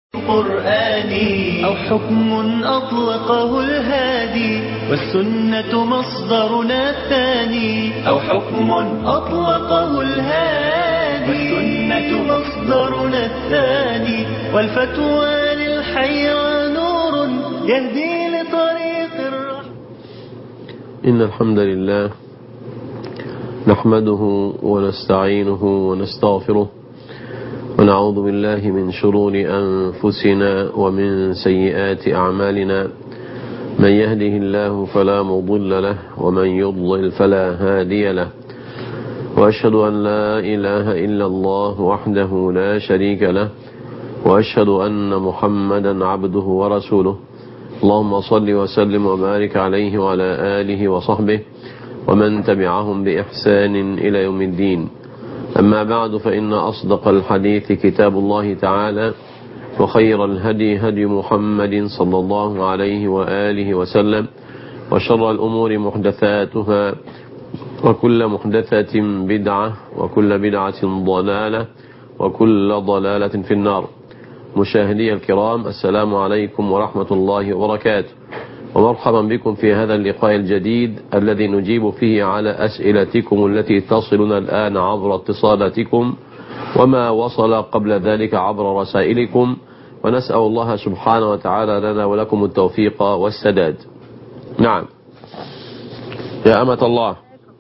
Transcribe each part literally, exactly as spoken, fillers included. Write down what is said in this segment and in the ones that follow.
القرآن أو حكم أطلقه الهادي والسنة مصدرنا الثاني أو حكم أطلقه الهادي والسنة مصدرنا الثاني والفتوى للحيرى نور يهدي لطريق الرحمة. إن الحمد لله نحمده ونستعينه ونستغفره ونعوذ بالله من شرور أنفسنا ومن سيئات أعمالنا. من يهده الله فلا مضل له ومن يضلل فلا هادي له، وأشهد أن لا إله إلا الله وحده لا شريك له، وأشهد أن محمدا عبده ورسوله. اللهم صل وسلم وبارك عليه وعلى آله وصحبه ومن تبعهم بإحسان إلى يوم الدين. أما بعد، فإن أصدق الحديث كتاب الله تعالى، وخير الهدي هدي محمد صلى الله عليه وآله وسلم، وشر الأمور محدثاتها، وكل محدثة بدعة، وكل بدعة ضلالة، وكل ضلالة في النار. مشاهدي الكرام، السلام عليكم ورحمة الله وبركاته، ومرحبا بكم في هذا اللقاء الجديد الذي نجيب فيه على أسئلتكم التي تصلنا الآن عبر اتصالاتكم وما وصل قبل ذلك عبر رسائلكم، ونسأل الله سبحانه وتعالى لنا ولكم التوفيق والسداد. نعم يا أمة الله.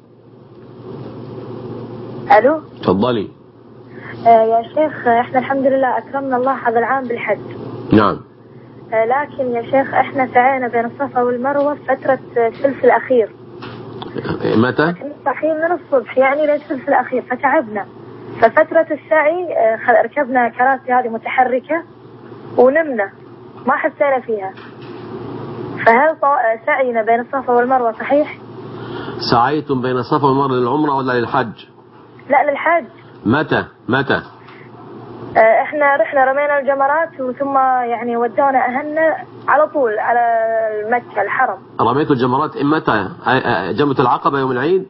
ألو، تفضلي. آه يا شيخ، احنا الحمد لله أكرمنا الله هذا العام بالحج. نعم. آه لكن يا شيخ احنا سعينا بين الصفا والمروة في فترة الثلث الأخير. متى؟ صحيح، من الصبح يعني للثلث الأخير، فتعبنا. ففترة السعي آه ركبنا كراسي هذه متحركة ونمنا، ما حسينا فيها. فهل سعينا بين الصفا والمروة صحيح؟ سعيتم بين الصفا والمروة للعمرة ولا للحج؟ لا، للحج. متى؟ متى؟ احنا رحنا رمينا الجمرات وثم يعني ودونا اهلنا على طول على مكة الحرم. رميتوا الجمرات متى؟ جمرة العقبة يوم العيد؟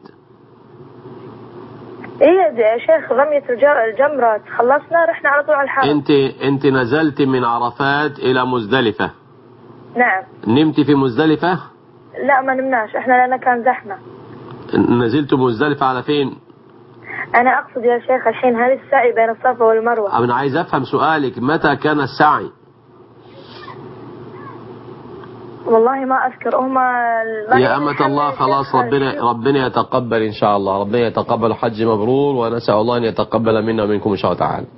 ايه يا شيخ، رمية الجمرات خلصنا رحنا على طول على الحرم. انت انت نزلت من عرفات الى مزدلفة؟ نعم. نمت في مزدلفة؟ لا ما نمناش احنا لأنه كان زحمة. نزلت مزدلفة على فين؟ انا اقصد يا شيخ الحين هل السعي بين الصفا والمروة؟ انا عايز افهم سؤالك، متى كان السعي؟ والله ما اذكر. هما يا أمة الله خلاص، ربنا ربنا يتقبل ان شاء الله، ربنا يتقبل حج مبرور، ونسأل الله ان يتقبل منا ومنكم ان شاء الله تعالى.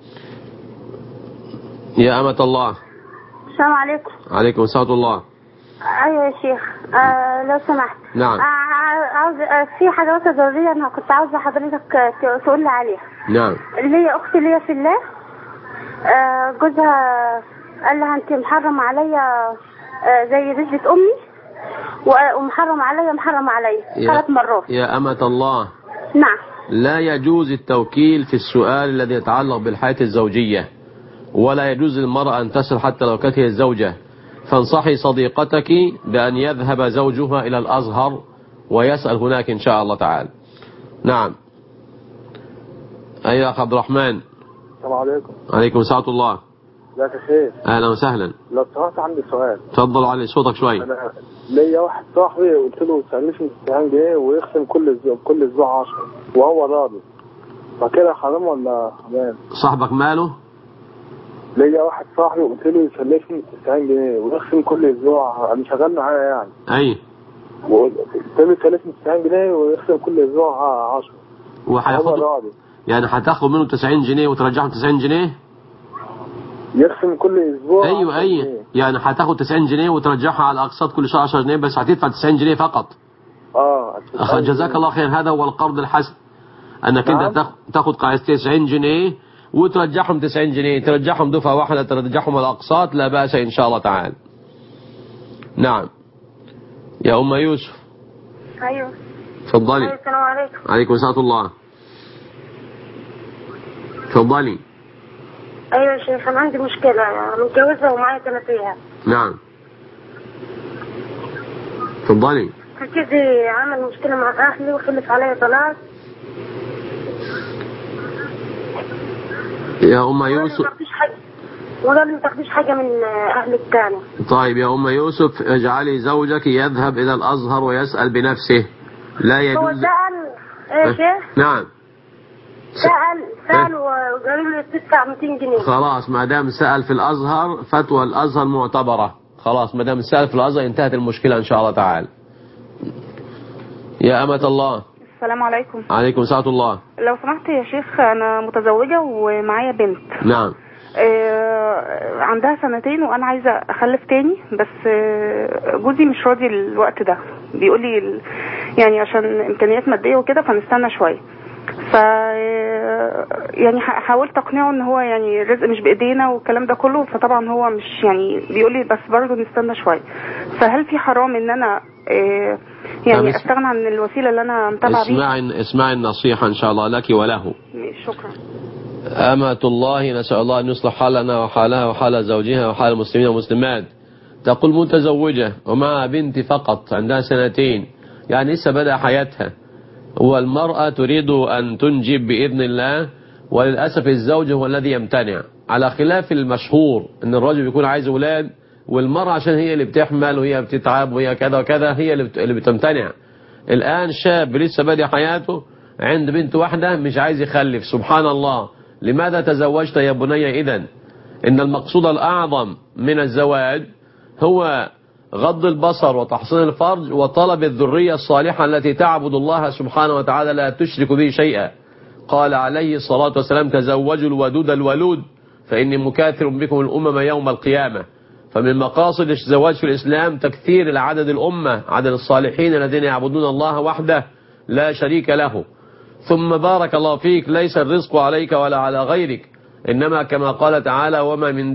يا أمة الله. السلام عليكم. عليكم السلام ورحمة الله. ايوه يا شيخ، آه لو سمحت. نعم. آه عاوز آه في حاجه وقت ضروريه انا كنت عاوزه حضرتك تقول لي عليها. نعم. اللي هي اختي اللي هي في الله، آه جوزها قال لها انت محرم عليا آه زي رجلة امي، ومحرم عليا محرم عليا ثلاث مرات. يا أمة الله. نعم. لا يجوز التوكيل في السؤال الذي يتعلق بالحياة الزوجية، ولا يجوز للمرأة أن تسأل حتى لو كانت هي الزوجة. فانصحي صديقتك بأن يذهب زوجها إلى الأزهر ويسأل هناك إن شاء الله تعالى. نعم. أيها أخ عبد الرحمن. السلام عليكم. عليكم السلام ورحمة الله. ازيك يا شيخ؟ أهلا وسهلا. لو سمحت عندي سؤال. تفضل علي صوتك شوي. أنا ليا واحد صاحبي قلت له سلفني تسعين جنيه ويخصم كل اسبوع كل اسبوع عشرة وهو راضي، فكده حرام ولا حلال؟ صاحبك ماله؟ ليا واحد صاحبي قلت له يسلفني تسعين جنيه ويخصم كل اسبوع، انا شغال معايا يعني. اي. وقلت له يسلفني تسعين جنيه ويخصم كل اسبوع عشرة وهو راضي. يعني هتاخد منه تسعين جنيه وترجعهم تسعين جنيه؟ يخصم كل اسبوع. ايوه ايوه، يعني هتاخد تسعين جنيه وترجعها على الاقساط كل شهر عشرة جنيه، بس هتدفع تسعين جنيه فقط. اه جزاك الله خير. هذا هو القرض الحسن، انك نعم. انت تاخد قاعدة تسعين جنيه وترجعهم تسعين جنيه، ترجعهم دفعة واحدة، ترجعهم الأقساط، لا بأس إن شاء الله تعالى. نعم. يا أم يوسف. أيوه. تفضلي. السلام عليكم. عليكم السلام الله. تفضلي. أيوه يا شيخ، أنا عندي مشكلة، متجوزة ومعايا ثلاثيها. نعم. تفضلي. فكذي عمل مشكلة مع أهلي وخلف علي طلاق. يا أم يوسف. وقال لي ما تاخديش حاجة من أهل التاني. طيب يا أم يوسف اجعلي زوجك يذهب إلى الأزهر ويسأل بنفسه. لا يجوز. هو سأل ايش؟ نعم. سأل سأل وقالوا له تدفع مئتين جنيه. خلاص ما دام سأل في الأزهر فتوى الأزهر معتبرة. خلاص ما دام سأل في الأزهر انتهت المشكلة إن شاء الله تعالى. يا أمة الله. السلام عليكم. عليكم السلام الله. لو سمحت يا شيخ أنا متزوجة ومعايا بنت. نعم. آه عندها سنتين وأنا عايزة أخلف تاني بس آه جوزي مش راضي الوقت ده بيقول لي يعني عشان إمكانيات مادية وكده فنستنى شوية. ف يعني حاولت اقنعه ان هو يعني الرزق مش بايدينا والكلام ده كله فطبعا هو مش يعني بيقول لي بس برضه نستنى شويه. فهل في حرام ان انا آه يعني استغنى عن الوسيله اللي انا متابعه بيها؟ اسمعي اسمعي النصيحه ان شاء الله لك وله. شكرا. أمة الله نسأل الله أن يصلح حالنا وحالها وحال زوجها وحال المسلمين والمسلمات. تقول متزوجة ومعها بنت فقط عندها سنتين يعني لسه بدأ حياتها والمرأة تريد أن تنجب بإذن الله وللأسف الزوج هو الذي يمتنع على خلاف المشهور أن الرجل بيكون عايز أولاد والمرأة عشان هي اللي بتحمل وهي بتتعب وهي كذا وكذا هي اللي بتمتنع. الآن شاب لسه بدأ حياته عند بنت واحدة مش عايز يخلف. سبحان الله. لماذا تزوجت يا بني؟ إذن إن المقصود الأعظم من الزواج هو غض البصر وتحصين الفرج وطلب الذرية الصالحة التي تعبد الله سبحانه وتعالى لا تشرك به شيئا. قال عليه الصلاة والسلام تزوجوا الودود الولود فإني مكاثر بكم الأمم يوم القيامة. فمن مقاصد الزواج في الإسلام تكثير العدد الأمة عدد الصالحين الذين يعبدون الله وحده لا شريك له. ثم بارك الله فيك ليس الرزق عليك ولا على غيرك إنما كما قال تعالى وما من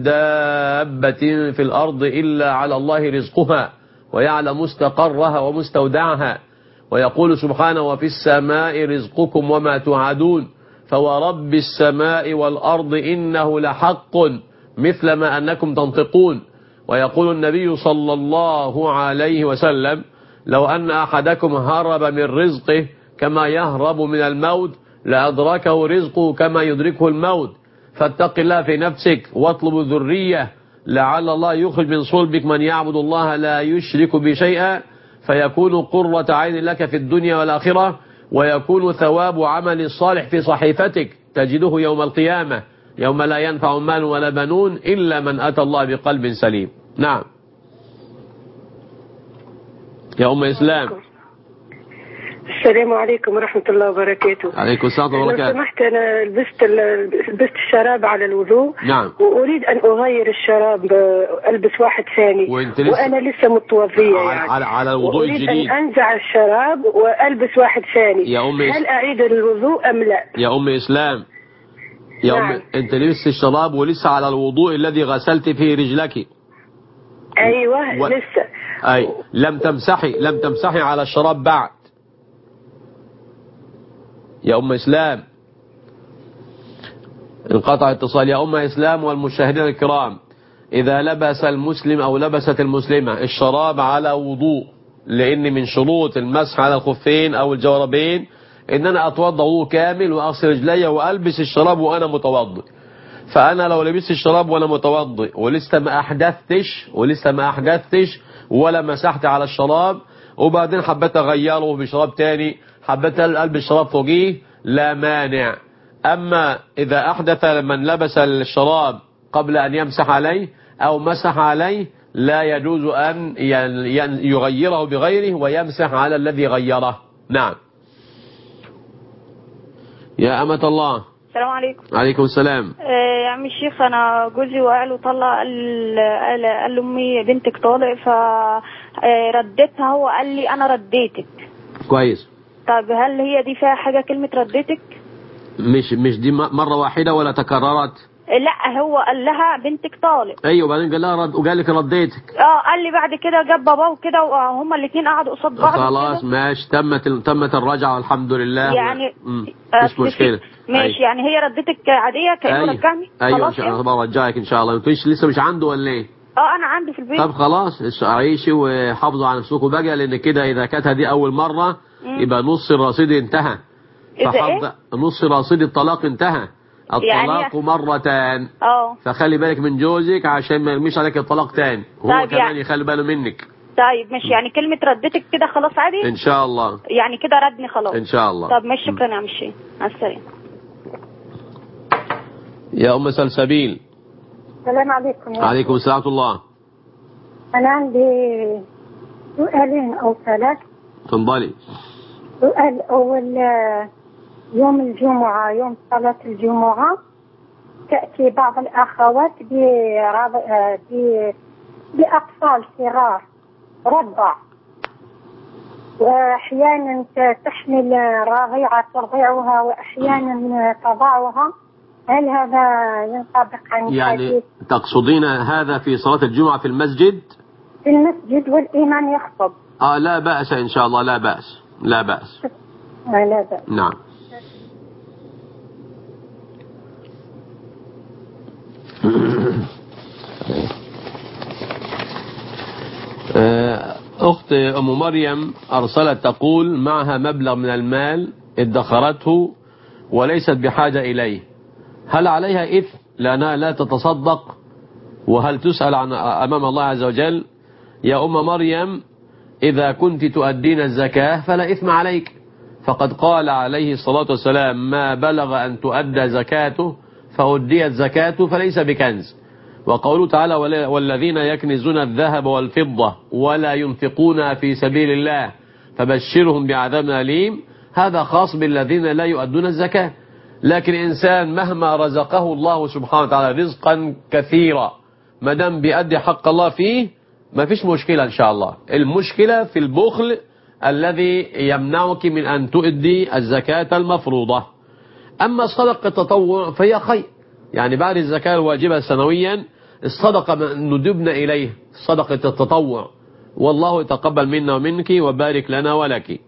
دابة في الأرض إلا على الله رزقها ويعلم مستقرها ومستودعها ويقول سبحانه وفي السماء رزقكم وما توعدون فورب السماء والأرض إنه لحق مثل ما أنكم تنطقون. ويقول النبي صلى الله عليه وسلم لو أن أحدكم هرب من رزقه كما يهرب من الموت لأدركه رزقه كما يدركه الموت. فاتق الله في نفسك واطلب الذرية لعل الله يخرج من صلبك من يعبد الله لا يشرك بشيئا فيكون قرة عين لك في الدنيا والآخرة ويكون ثواب عمل الصالح في صحيفتك تجده يوم القيامة يوم لا ينفع مال ولا بنون إلا من أتى الله بقلب سليم. نعم يا أم إسلام. السلام عليكم ورحمة الله وبركاته. عليكم السلام وبركاته. لو سمحت أنا لبست لبست الشراب على الوضوء. نعم. وأريد أن أغير الشراب ألبس واحد ثاني لسه وأنا لسه متوضية على, يعني. على, على الوضوء الجديد. أريد أن أنزع الشراب وألبس واحد ثاني. يا أم هل أعيد الوضوء أم لا؟ يا أم إسلام يا نعم. أم أنت لبست الشراب ولسه على الوضوء الذي غسلت فيه رجلك. أيوة و... لسه. أي لم تمسحي لم تمسحي على الشراب بعد يا أم إسلام. انقطع اتصال يا أم إسلام. والمشاهدين الكرام إذا لبس المسلم أو لبست المسلمة الشراب على وضوء لأن من شروط المسح على الخفين أو الجوربين إن أنا أتوضأ وضوء كامل وأغسل رجلي وألبس الشراب وأنا متوضئ. فأنا لو لبست الشراب وأنا متوضئ ولسه ما أحدثتش ولسه ما أحدثتش ولا مسحت على الشراب وبعدين حبيت أغيره بشراب تاني حبيت ألبس شراب فوقيه لا مانع. أما إذا أحدث من لبس الشراب قبل أن يمسح عليه أو مسح عليه لا يجوز أن يغيره بغيره ويمسح على الذي غيره. نعم يا أمة الله. السلام عليكم. عليكم السلام. آه يا عم الشيخ أنا جوزي وقال له طلع قال قال لأمي بنتك طالق فردتها هو قال لي أنا رديتك. كويس. طب هل هي دي فيها حاجة كلمة رديتك؟ مش مش دي مرة واحدة ولا تكررت؟ لا هو قال لها بنتك طالق. ايوه وبعدين قال لها رد وقال لك رديتك. اه قال لي بعد كده جاب باباه وكده وهما الاثنين قعدوا قصاد بعض. خلاص ماشي تمت تمت الرجعه والحمد لله يعني مش مشكله. ماشي. يعني هي ردتك عاديه كانه أيوة. رجعني. ايوه ان شاء الله برجعك ان شاء الله. انتوا لسه مش عنده ولا ايه؟ اه انا عندي في البيت. طب خلاص عيشي وحافظوا على نفسكم بقى لان كده اذا كانت هذه اول مره مم. يبقى نص الرصيد انتهى. إذا إيه؟ نص رصيد الطلاق انتهى الطلاق يعني مرتان. اه فخلي بالك من جوزك عشان ما يرميش عليك الطلاق تاني، هو طيب كمان يعني يخلي باله منك. طيب ماشي، يعني كلمة ردتك كده خلاص عادي ان شاء الله، يعني كده ردني خلاص ان شاء الله. طب ماشي، شكرا يا عم الشيخ، مع السلامة. يا ام سلسبيل. السلام عليكم. يا عليكم السلام ورحمة الله. أنا عندي سؤالين أو ثلاث. تفضلي. سؤال أول، يوم الجمعة يوم صلاة الجمعة تأتي بعض الأخوات بأطفال صغار رضع، وأحيانا تحمل راضعة ترضعها وأحيانا تضعها، هل هذا ينطبق عن يعني الحديث؟ تقصدين هذا في صلاة الجمعة في المسجد؟ في المسجد والإمام يخطب. آه لا بأس إن شاء الله، لا بأس لا بأس. آه لا بأس. نعم. أخت أم مريم أرسلت تقول معها مبلغ من المال ادخرته وليست بحاجة إليه، هل عليها إثم لأنها لا تتصدق؟ وهل تسأل عن أمام الله عز وجل؟ يا أم مريم إذا كنت تؤدين الزكاة فلا إثم عليك، فقد قال عليه الصلاة والسلام ما بلغ أن تؤدى زكاته فأديت زكاته فليس بكنز. وقوله تعالى والذين يكنزون الذهب والفضة ولا ينفقونها في سبيل الله فبشرهم بعذاب أليم، هذا خاص بالذين لا يؤدون الزكاة. لكن إنسان مهما رزقه الله سبحانه وتعالى رزقا كثيرا ما دام بيأدي حق الله فيه ما فيش مشكلة إن شاء الله. المشكلة في البخل الذي يمنعك من أن تؤدي الزكاة المفروضة. أما صدقة التطوع فهي خير، يعني بعد الزكاة الواجبة سنويا الصدقة ندبنا إليه صدقة التطوع، والله يتقبل منا ومنك وبارك لنا ولك.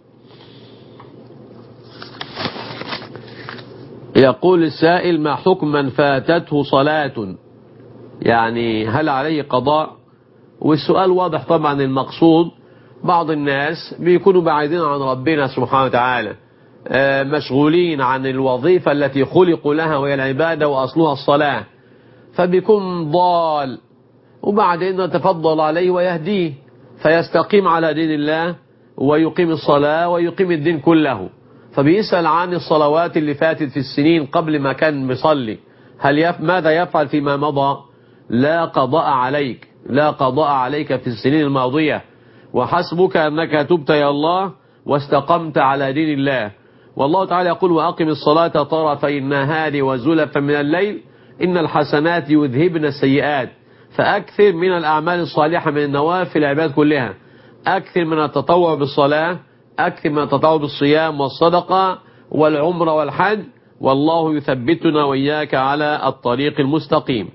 يقول السائل ما حكم من فاتته صلاة، يعني هل عليه قضاء؟ والسؤال واضح طبعا، المقصود بعض الناس بيكونوا بعيدين عن ربنا سبحانه وتعالى، مشغولين عن الوظيفة التي خلقوا لها وهي العبادة وأصلها الصلاة، فبيكون ضال وبعدين نتفضل عليه ويهديه فيستقيم على دين الله ويقيم الصلاة ويقيم الدين كله. فبيسأل عن الصلوات اللي فاتت في السنين قبل ما كان بيصلي، هل يف... ماذا يفعل فيما مضى؟ لا قضاء عليك، لا قضاء عليك في السنين الماضية، وحسبك أنك تبت يا الله واستقمت على دين الله. والله تعالى يقول وأقم الصلاة طرفي النهار وزلفا من الليل إن الحسنات يذهبن السيئات. فأكثر من الأعمال الصالحة من النوافل العباد كلها، أكثر من التطوع بالصلاة، أكثر من التطوع بالصيام والصدقة والعمر والحج، والله يثبتنا وإياك على الطريق المستقيم.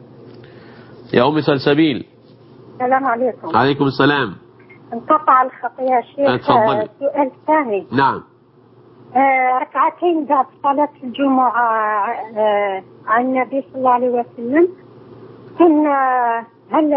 يا أم سلسبيل. السلام عليكم. عليكم السلام. انقطع الخط يا شيخ. اتفضلي. سؤال ثاني. نعم. آه ركعتين بعد صلاة الجمعة آه عن النبي صلى الله عليه وسلم كنا هل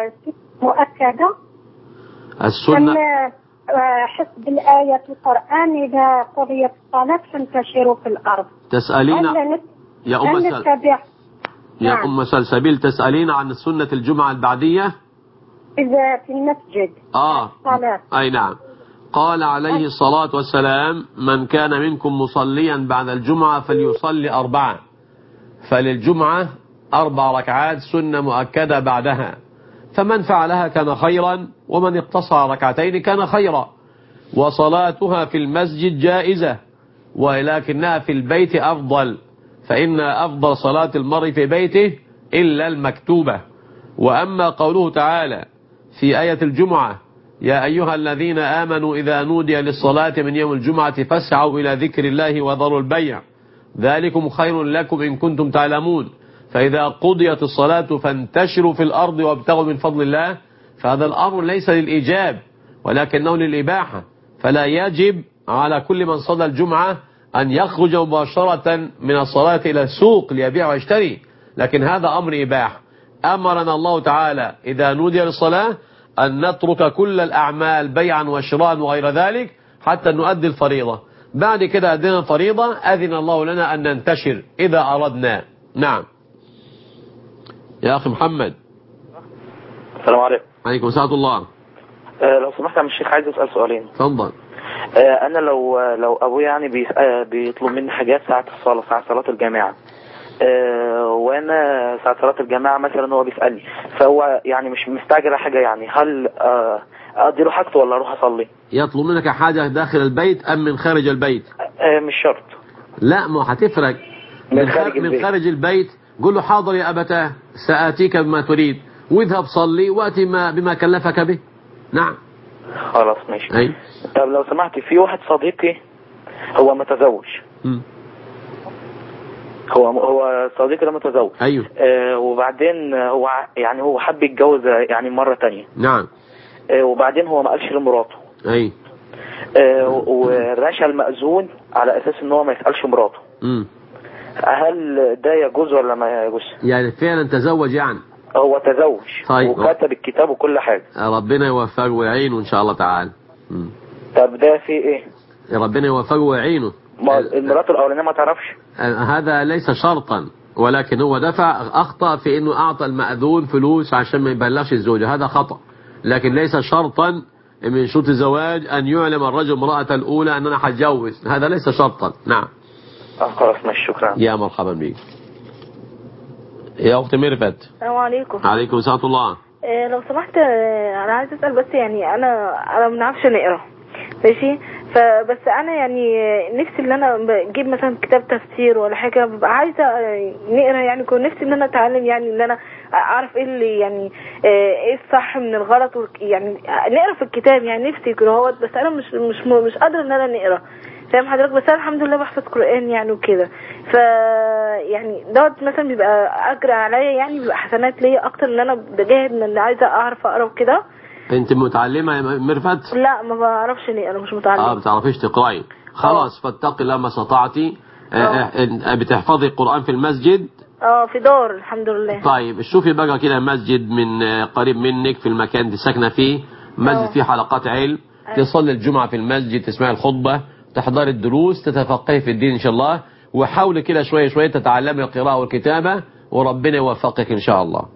مؤكدة؟ السنة حسب الآية القرآن إذا قضيت الصلاة فانتشروا في الأرض. تسألين يا أم سل... يا نعم. أم سلسبيل تسألين عن سنة الجمعة البعدية إذا في المسجد آه الصلاة. أي نعم. قال عليه الصلاة والسلام من كان منكم مصليا بعد الجمعة فليصلي أربعة، فللجمعة أربع ركعات سنة مؤكدة بعدها، فمن فعلها كان خيرا ومن اقتصر ركعتين كان خيرا، وصلاتها في المسجد جائزة ولكنها في البيت أفضل، فإن أفضل صلاة المرء في بيته إلا المكتوبة. وأما قوله تعالى في آية الجمعة يا أيها الذين آمنوا إذا نودي للصلاة من يوم الجمعة فاسعوا إلى ذكر الله وذروا البيع ذلكم خير لكم إن كنتم تعلمون، فإذا قضيت الصلاة فانتشروا في الأرض وابتغوا من فضل الله، فهذا الأمر ليس للإيجاب ولكنه للإباحة، فلا يجب على كل من صلى الجمعة أن يخرج مباشرة من الصلاة إلى السوق ليبيع ويشتري، لكن هذا أمر إباحة. أمرنا الله تعالى إذا نودي للصلاة أن نترك كل الأعمال بيعا وشراء وغير ذلك حتى نؤدي الفريضة، بعد كده أدينا فريضة أذن الله لنا أن ننتشر إذا أردنا. نعم يا أخي محمد. السلام عليكم. عليكم السلام الله. أه لو سمحت يا الشيخ عايز أسأل سؤالين. اتفضل. أه أنا لو لو أبويا يعني بي بيطلب مني حاجات ساعة الصلاة ساعة صلاة الجماعة، أه وأنا ساعة صلاة الجماعة مثلا هو بيسألني، فهو يعني مش مستعجل على حاجة، يعني هل أه أدي له حاجته ولا أروح أصلي؟ يطلب منك حاجة داخل البيت أم من خارج البيت؟ أه مش شرط. لا ما هتفرق. من, من خارج البيت. من خارج البيت قل له حاضر يا أبتاه سآتيك بما تريد واذهب صلي وأتي ما بما كلفك به. نعم خلاص ماشي. أي. طب لو سمحت في واحد صديقي هو متزوج. م. هو هو صديقي ده متزوج. أيوه. آه وبعدين هو يعني هو حب يتجوز يعني مرة تانية. نعم. آه وبعدين هو ما قالش لمراته. أي. آه ورشى المأذون على أساس إن هو ما يسألش مراته. م. هل ده يجوز ولا ما يجوز؟ يعني فعلا تزوج يعني؟ هو تزوج. طيب. وكتب الكتاب وكل حاجة. ربنا يوفقه ويعينه إن شاء الله تعالى. م. طب ده في إيه؟ ربنا يوفقه ويعينه. المرات الأولانية ما تعرفش؟ هذا ليس شرطا، ولكن هو دفع أخطأ في إنه أعطى المأذون فلوس عشان ما يبلغش الزوجة، هذا خطأ، لكن ليس شرطا من شروط الزواج أن يعلم الرجل امرأة الأولى أن أنا هتجوز، هذا ليس شرطا. نعم. آه خلاص ماشي شكرا. يا مرحبا بك. يا أخت ميرفت. السلام عليكم. عليكم السلام الله. إيه لو سمحت أنا عايز أسأل بس، يعني أنا أنا ما بنعرفش نقرأ ماشي، فبس انا يعني نفسي ان انا بجيب مثلا كتاب تفسير ولا حاجه، ببقى عايزه نقرا، يعني كنت نفسي ان انا اتعلم، يعني ان انا اعرف ايه اللي يعني ايه الصح من الغلط، يعني نقرا في الكتاب، يعني نفسي كده هو، بس انا مش مش مش قادره ان انا نقرا، فاهم حضرتك؟ بس انا الحمد لله بحفظ قرآن يعني وكده، ف يعني دوت مثلا بيبقى اجر عليا، يعني بيبقى حسنات ليا اكتر ان انا بجاهد ان انا عايزه اعرف اقرا وكده. انت متعلمه يا ميرفت؟ لا ما بعرفش نقرا، مش متعلمه. اه بتعرفيش تقراي، خلاص فاتقي الله ما استطعتي. آه بتحفظي القرآن في المسجد؟ اه في دار الحمد لله. طيب شوفي بقى كده مسجد من قريب منك في المكان اللي ساكنه فيه، مسجد أوه. فيه حلقات علم، تصلي الجمعة في المسجد، تسمعي الخطبة، تحضري الدروس، تتفقهي في الدين ان شاء الله، وحاولي كده شوية شوية تتعلمي القراءة والكتابة، وربنا يوفقك ان شاء الله.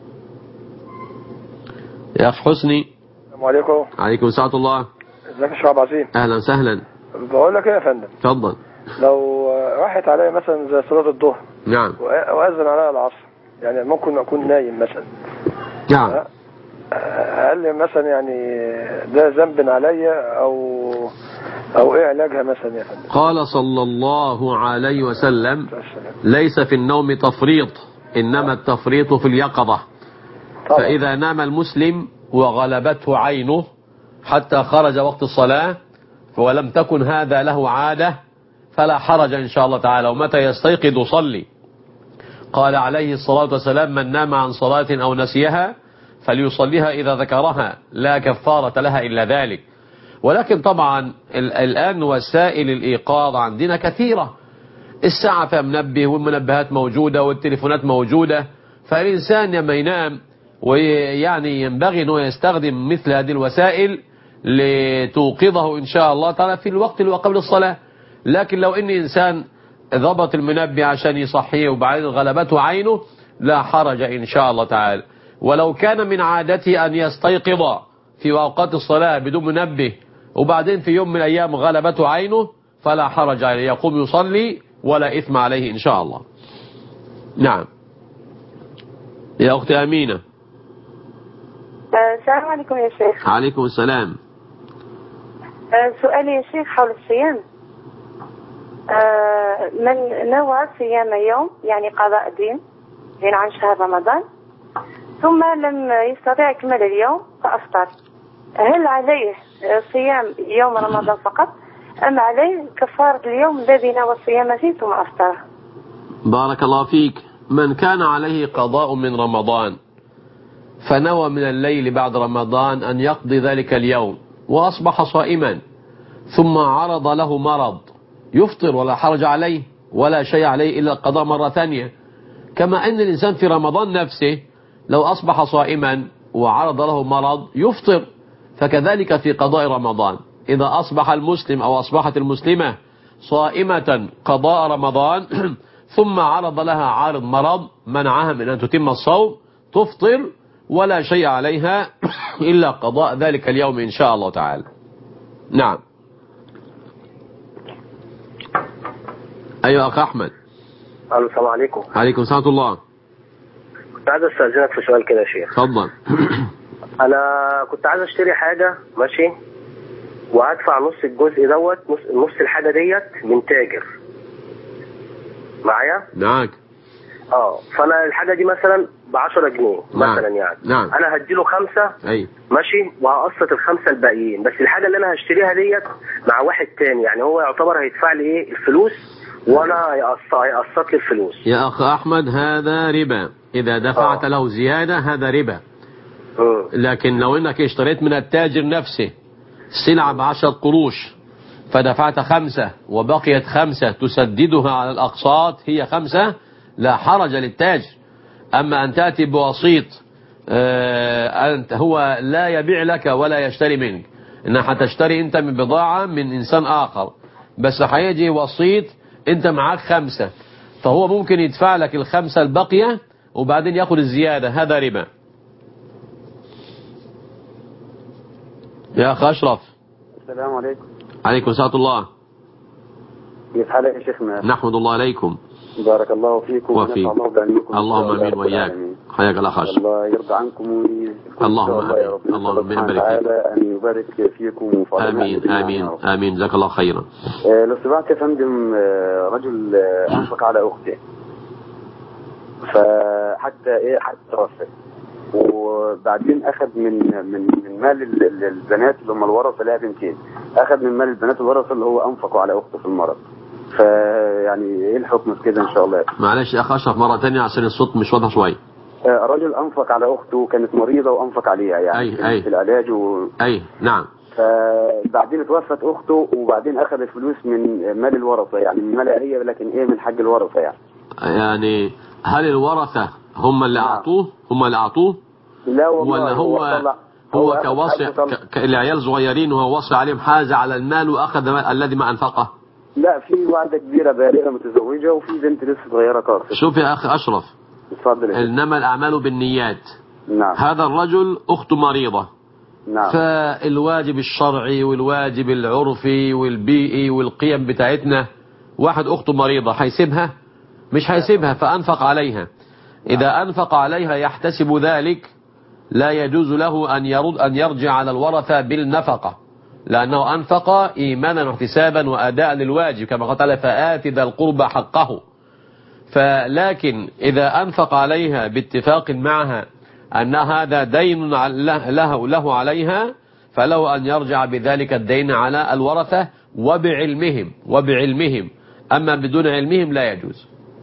يا أخ حسني. السلام عليكم. عليكم السلام الله. ازيك يا شباب عظيم؟ أهلا وسهلا. بقول لك ايه يا فندم؟ اتفضل. لو راحت عليا مثلا زي صلاة الظهر. نعم. وأذن عليا العصر، يعني ممكن أكون نايم مثلا. نعم. هل مثلا يعني ده ذنب عليا أو أو إيه علاجها مثلا يا فندم؟ قال صلى الله عليه وسلم: ليس في النوم تفريط، إنما التفريط في اليقظة. طبعا. فإذا نام المسلم وغلبته عينه حتى خرج وقت الصلاة ولم تكن هذا له عادة فلا حرج إن شاء الله تعالى، ومتى يستيقظ صلي. قال عليه الصلاة والسلام: من نام عن صلاة أو نسيها فليصليها إذا ذكرها، لا كفارة لها إلا ذلك. ولكن طبعا الآن وسائل الإيقاظ عندنا كثيرة، الساعة فيها منبه والمنبهات موجودة والتليفونات موجودة، فالإنسان لما ينام ويعني ينبغي أنه يستخدم مثل هذه الوسائل لتوقظه إن شاء الله تعالى في الوقت اللي قبل الصلاة. لكن لو إن إنسان ضبط المنبه عشان يصحيه وبعدين غلبته عينه لا حرج إن شاء الله تعالى. ولو كان من عادته أن يستيقظ في أوقات الصلاة بدون منبه وبعدين في يوم من الأيام غلبته عينه فلا حرج عليه، يقوم يصلي ولا إثم عليه إن شاء الله. نعم. يا أختي أمينة. السلام عليكم يا شيخ. عليكم السلام. سؤالي يا شيخ حول الصيام. من نوى صيام يوم يعني قضاء دين دين عن شهر رمضان ثم لم يستطيع إكمال اليوم فأفطر، هل عليه صيام يوم رمضان فقط أم عليه كفارة اليوم الذي نوى الصيام فيه ثم أفطر؟ بارك الله فيك. من كان عليه قضاء من رمضان فنوى من الليل بعد رمضان أن يقضي ذلك اليوم وأصبح صائما ثم عرض له مرض يفطر ولا حرج عليه ولا شيء عليه إلا القضاء مرة ثانية. كما أن الإنسان في رمضان نفسه لو أصبح صائما وعرض له مرض يفطر، فكذلك في قضاء رمضان إذا أصبح المسلم أو أصبحت المسلمة صائمة قضاء رمضان ثم عرض لها عارض مرض منعها من أن تتم الصوم تفطر ولا شيء عليها إلا قضاء ذلك اليوم إن شاء الله تعالى. نعم. أيها أخ أحمد. السلام عليكم. عليكم السلام ورحمة الله. كنت عايز استاذنك في سؤال كده يا شيخ. اتفضل. انا كنت عايز اشتري حاجه ماشي وهدفع نص الجزء دوت نص, نص الحاجه ديت من تاجر معايا. معاك. اه فانا الحاجه دي مثلا ب عشرة جنيه نعم. مثلا يعني نعم. انا هديله خمسة اي ماشي وهقسط الخمسه الباقيين، بس الحاجه اللي انا هشتريها ديت مع واحد تاني يعني هو يعتبر هيدفع لي ايه الفلوس وانا هيقسط لي الفلوس. يا اخ احمد هذا ربا، اذا دفعت أوه. له زياده هذا ربا. أوه. لكن لو انك اشتريت من التاجر نفسه سلعه بعشر قروش فدفعت خمسه وبقيت خمسه تسددها على الاقساط هي خمسه لا حرج للتاجر. اما ان تاتي بوسيط آه انت هو لا يبيع لك ولا يشتري منك، انك هتشتري انت من بضاعه من انسان اخر، بس هيجي وسيط انت معاك خمسة فهو ممكن يدفع لك الخمسة الباقية وبعدين ياخد الزيادة، هذا ربا. يا أخ أشرف. السلام عليكم. عليكم السلام الله. كيف حالك يا شيخنا؟ نحمد الله عليكم. بارك الله فيكم وفيك. اللهم امين وإياك. حياك الله أخ أشرف. الله يرضى عنكم ويكون اللهم امين. اللهم امين بارك ان يبارك فيكم امين امين امين جزاك الله خيرا. آه لو سمعت يا فندم آه رجل آه انفق على اخته فحتى ايه حتى توفت وبعدين اخذ من من من مال البنات اللي هم الورثه لها بنتين، اخذ من مال البنات الورثه اللي هو انفقوا على اخته في المرض، فيعني ايه الحكم في كده ان شاء الله؟ معلش يا اخ اشرف مره ثانيه عشان الصوت مش واضح شويه. آه رجل انفق على اخته كانت مريضه وانفق عليها يعني أي أي. في العلاج و... اي نعم. فبعدين توفت اخته وبعدين اخذ الفلوس من مال الورثه يعني من مالها هي لكن ايه من حق الورثه يعني. يعني هل الورثه هم اللي اعطوه هم اللي اعطوه؟ لا والله ولا هو هو, هو, هو كوصي كالعيال صغيرين وهو وصي عليهم حاجه على المال واخذ الذي ما انفقه؟ لا في واحده كبيره بالغه متزوجه وفي بنت لسه صغيره قاصره. شوف يا اخي اشرف اتفضل. انما الاعمال بالنيات. نعم. هذا الرجل اخته مريضه. نعم. فالواجب الشرعي والواجب العرفي والبيئي والقيم بتاعتنا واحد اخته مريضه هيسيبها؟ مش هيسيبها فانفق عليها. اذا انفق عليها يحتسب ذلك لا يجوز له ان يرد ان يرجع على الورثه بالنفقه لانه انفق ايمانا واحتسابا واداء للواجب كما قال تعالى فآت ذا القربى حقه. فلكن اذا انفق عليها باتفاق معها أن هذا دين له, له عليها فله أن يرجع بذلك الدين على الورثة وبعلمهم وبعلمهم أما بدون علمهم لا يجوز.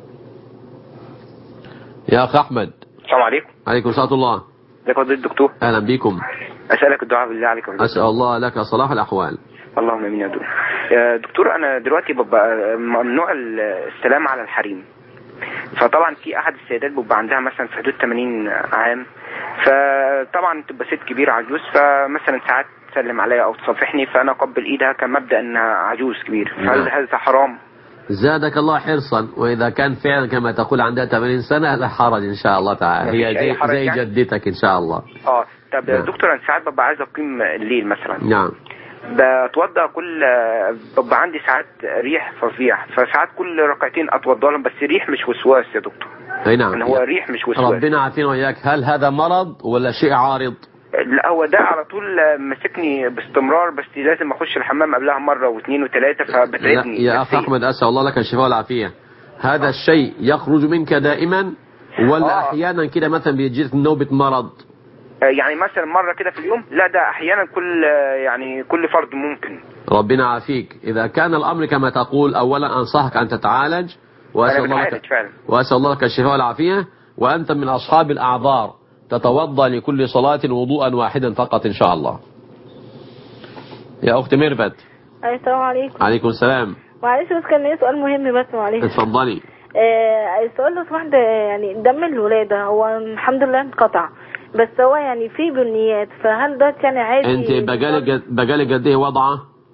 يا أخ أحمد. السلام عليكم. عليكم السلام الله. ازيك يا الدكتور؟ أهلا بكم. أسألك الدعاء بالله عليكم. أسأل الله لك صلاح الأحوال. اللهم امين يا دكتور. يا دكتور أنا دلوقتي ببقى ممنوع السلام على الحريم، فطبعا في احد السيدات بيبقى عندها مثلا في حدود ثمانين عام، فطبعا تبقى ست كبيره عجوز فمثلا ساعات تسلم عليا او تصافحني فانا اقبل ايدها كمبدا انها عجوز كبير، فهل هذا حرام؟ زادك الله حرصا، واذا كان فعلا كما تقول عندها ثمانين سنه لا حرج ان شاء الله تعالى، هي زي, زي يعني؟ جدتك ان شاء الله. اه طب يا دكتور انا ساعات ببقى عايز اقيم الليل مثلا. نعم. بتوضى كل ببقى عندي ساعات ريح فظيع، فساعات كل ركعتين اتوضى لهم، بس ريح مش وسواس يا دكتور. اي نعم. هو ريح مش وسواس. ربنا عافينا وياك. هل هذا مرض ولا شيء عارض؟ لا هو ده على طول مسكني باستمرار، بس لازم اخش الحمام قبلها مره واثنين وثلاثه فبتعبني. يا اخ احمد اسال الله لك الشفاء والعافيه. هذا الشيء يخرج منك دائما ولا آه. احيانا كده مثلا بيجيك نوبه مرض؟ يعني مثلا مرة كده في اليوم؟ لا ده احيانا كل يعني كل فرد ممكن. ربنا عافيك. اذا كان الامر كما تقول اولا انصحك ان تتعالج واسال الله لك واسال الله لك الشفاء والعافيه، وانت من اصحاب الاعذار تتوضا لكل صلاة وضوءا واحدا فقط ان شاء الله. يا اخت ميرفت. السلام عليكم. عليكم السلام. معلش بس كان لي سؤال مهم بس معلش. اتفضلي. آه السؤال لو سمحت، يعني دم الولاده هو الحمد لله انقطع، بس هو يعني في بنيات، فهل ده كان عادي؟ انت بقالك بقالك قد ايه وضعه؟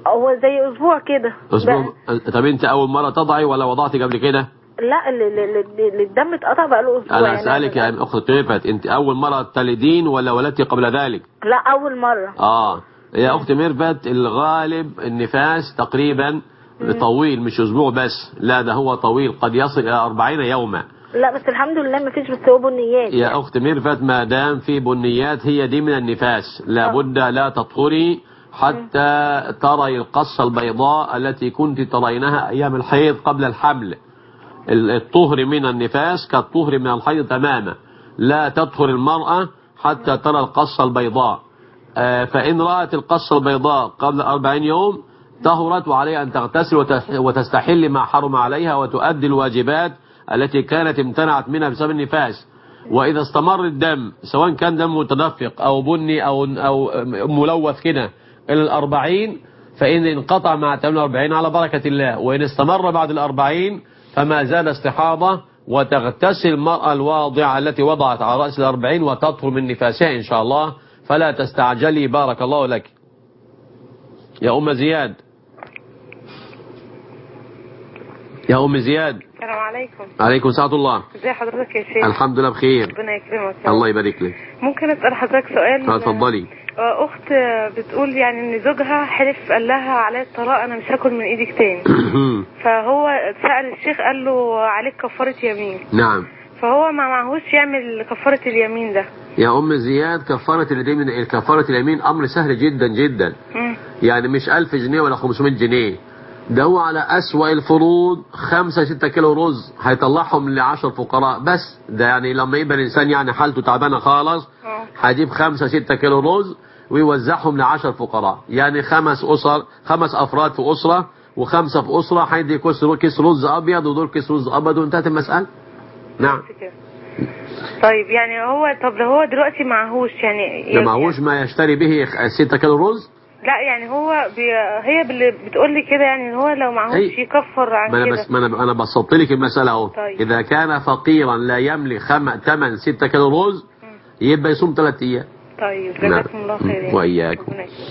هو زي اسبوع كده. اسبوع. طب انت اول مره تضعي ولا وضعتي قبل كده؟ لا اللي الدم اتقطع بقى له اسبوع. انا اسالك يا اخت ميرفت، انت اول مره تلدين ولا ولدتي قبل ذلك؟ لا اول مره. اه يا اخت ميرفت، الغالب النفاس تقريبا طويل، مش اسبوع بس، لا ده هو طويل، قد يصل الى أربعين يوما. لا بس الحمد لله ما فيش، بس هو بنيات. يا يعني. اخت ميرفت، ما دام في بنيات هي دي من النفاس، لابد لا تطهري حتى تري القصة البيضاء التي كنت ترينها ايام الحيض قبل الحمل. الطهر من النفاس كالطهر من الحيض تماما، لا تطهر المرأة حتى ترى القصة البيضاء. فإن رأت القصة البيضاء قبل أربعين يوم طهرت، وعليها أن تغتسل وتستحل ما حرم عليها وتؤدي الواجبات التي كانت امتنعت منها بسبب النفاس. وإذا استمر الدم سواء كان دم متدفق أو بني أو أو ملوث كده إلى الأربعين، فإن انقطع مع تمام الأربعين على بركة الله، وإن استمر بعد الأربعين فما زال استحاضة، وتغتسل المرأة الواضعة التي وضعت على رأس الأربعين وتطهر من نفاسها إن شاء الله، فلا تستعجلي. بارك الله لك. يا أم زياد، يا أم زياد. السلام عليكم. عليكم سعة الله. ازي حضرتك يا شيخ؟ الحمد لله بخير. ربنا يكرمك. الله يبارك لك. ممكن أسأل حضرتك سؤال؟ اتفضلي. أخت بتقول يعني إن زوجها حلف قال لها على الطلاق أنا مش هاكل من إيدك تاني. فهو سأل الشيخ قال له عليك كفارة يمين. نعم. فهو ما معهوش يعمل كفارة اليمين ده. يا أم زياد، كفارة اليمين كفارة اليمين أمر سهل جدا جدا. م. يعني مش ألف جنيه ولا خمسمائة جنيه، ده هو على أسوأ الفروض خمسة ستة كيلو رز هيطلعهم لعشر فقراء بس. ده يعني لما يبقى الإنسان يعني حالته تعبانة خالص هيجيب خمسة ستة كيلو رز ويوزعهم لعشر فقراء، يعني خمس أسر، خمس أفراد في أسرة وخمسة في أسرة، هيدي كيس رز أبيض ودول كيس رز أبيض وانتهت المسألة. نعم. طيب يعني هو، طب لو هو دلوقتي معهوش يعني ده معهوش ما يشتري به ستة كيلو رز؟ لا يعني هو بي... هي اللي بتقول لي كده، يعني ان هو لو معهوش يكفر عن ما أنا كده. بس ما انا انا بسطت لك المساله اهو. طيب. اذا كان فقيرا لا يملك خم... ثمن ستة كيلو رز يبقى يصوم ثلاث ايام. طيب جزاكم الله خير. واياكم.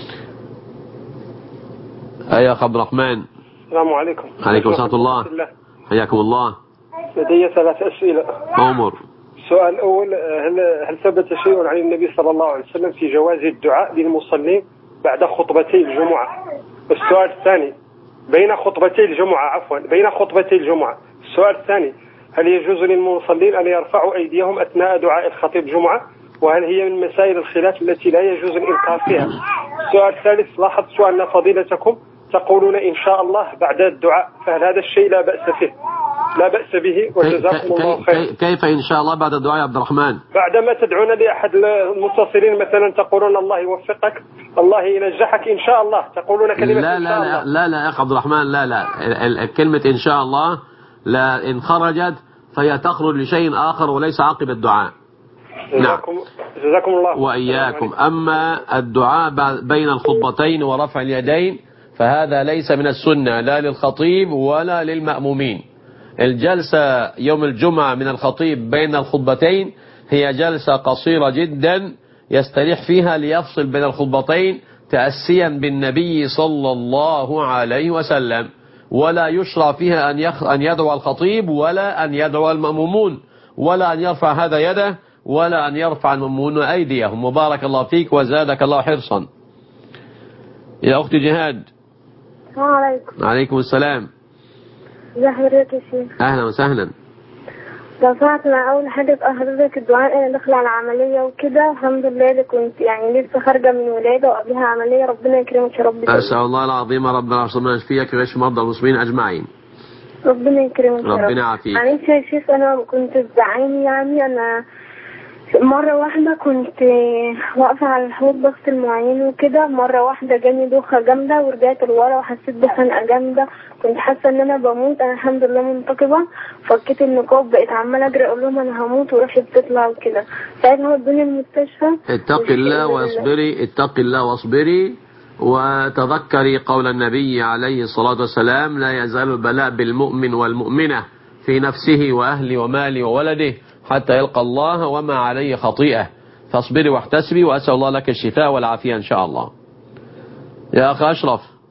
يا اخ عبد الرحمن. السلام عليكم. عليكم ورحمه الله. حياكم الله. لدي ثلاث اسئله. امر. السؤال الاول، هل هل ثبت شيء عن النبي صلى الله عليه وسلم في جواز الدعاء للمصلين بعد خطبتي الجمعة؟ السؤال الثاني، بين خطبتي الجمعة عفوا بين خطبتي الجمعة السؤال الثاني، هل يجوز للمصلين أن يرفعوا أيديهم أثناء دعاء الخطيب الجمعة؟ وهل هي من مسائل الخلاف التي لا يجوز الإنكار فيها؟ السؤال الثالث، لاحظت أن فضيلتكم تقولون إن شاء الله بعد الدعاء، فهل هذا الشيء لا بأس فيه؟ لا بأس به، وجزاكم الله خير. كيف إن شاء الله بعد الدعاء يا عبد الرحمن؟ بعدما تدعون لأحد المتصلين مثلا تقولون الله يوفقك، الله ينجحك إن شاء الله، تقولون كلمة لا إن لا شاء لا الله. لا لا يا أخ عبد الرحمن، لا لا كلمة إن شاء الله لا، إن خرجت فهي تخرج لشيء آخر وليس عقب الدعاء. جزاكم, نعم. جزاكم الله. وإياكم. أما الدعاء بين الخطبتين ورفع اليدين فهذا ليس من السنة لا للخطيب ولا للمأمومين. الجلسة يوم الجمعة من الخطيب بين الخطبتين هي جلسة قصيرة جدا يستريح فيها ليفصل بين الخطبتين تأسيا بالنبي صلى الله عليه وسلم، ولا يشرع فيها أن أن يدعو الخطيب ولا أن يدعو المأمومون ولا أن يرفع هذا يده ولا أن يرفع المأمومون أيديهم. وبارك الله فيك وزادك الله حرصا. يا أختي جهاد. السلام عليكم. عليكم السلام. ازي حضرتك يا شيخ؟ أهلا وسهلا. لو سمعت مع أول حاجة حضرتك الدعاء، أنا داخلة على عملية وكده الحمد لله، كنت يعني لسه خارجة من ولادة وقبلها عملية، ربنا يكرمك يا رب. أسأل الله العظيم ربنا يعصمنا يشفيك ويشفي مرضى المسلمين أجمعين. ربنا يكرمك يا رب. ربنا يعافيك. معلش يا شيخ، أنا كنت بزعاني، يعني أنا مرة واحدة كنت واقفة على الحوض بغسل معين وكده، مرة واحدة جاني دوخة جامدة ورجعت لورا وحسيت بخنقة جامدة، كنت حاسة ان انا بموت. انا الحمد لله منتقبة، فكيت النقاب، بقيت عمالة اجري اقول لهم انا هموت وروحي بتطلع وكده. ساعتها ودوني المستشفى. اتقي الله واصبري، اتقي الله واصبري، وتذكري قول النبي عليه الصلاة والسلام: لا يزال البلاء بالمؤمن والمؤمنة في نفسه وأهله وماله وولده حتى يلقى الله وما عليه خطيئة. فاصبري واحتسبي، وأسأل الله لك الشفاء والعافية إن شاء الله. يا أخ أشرف.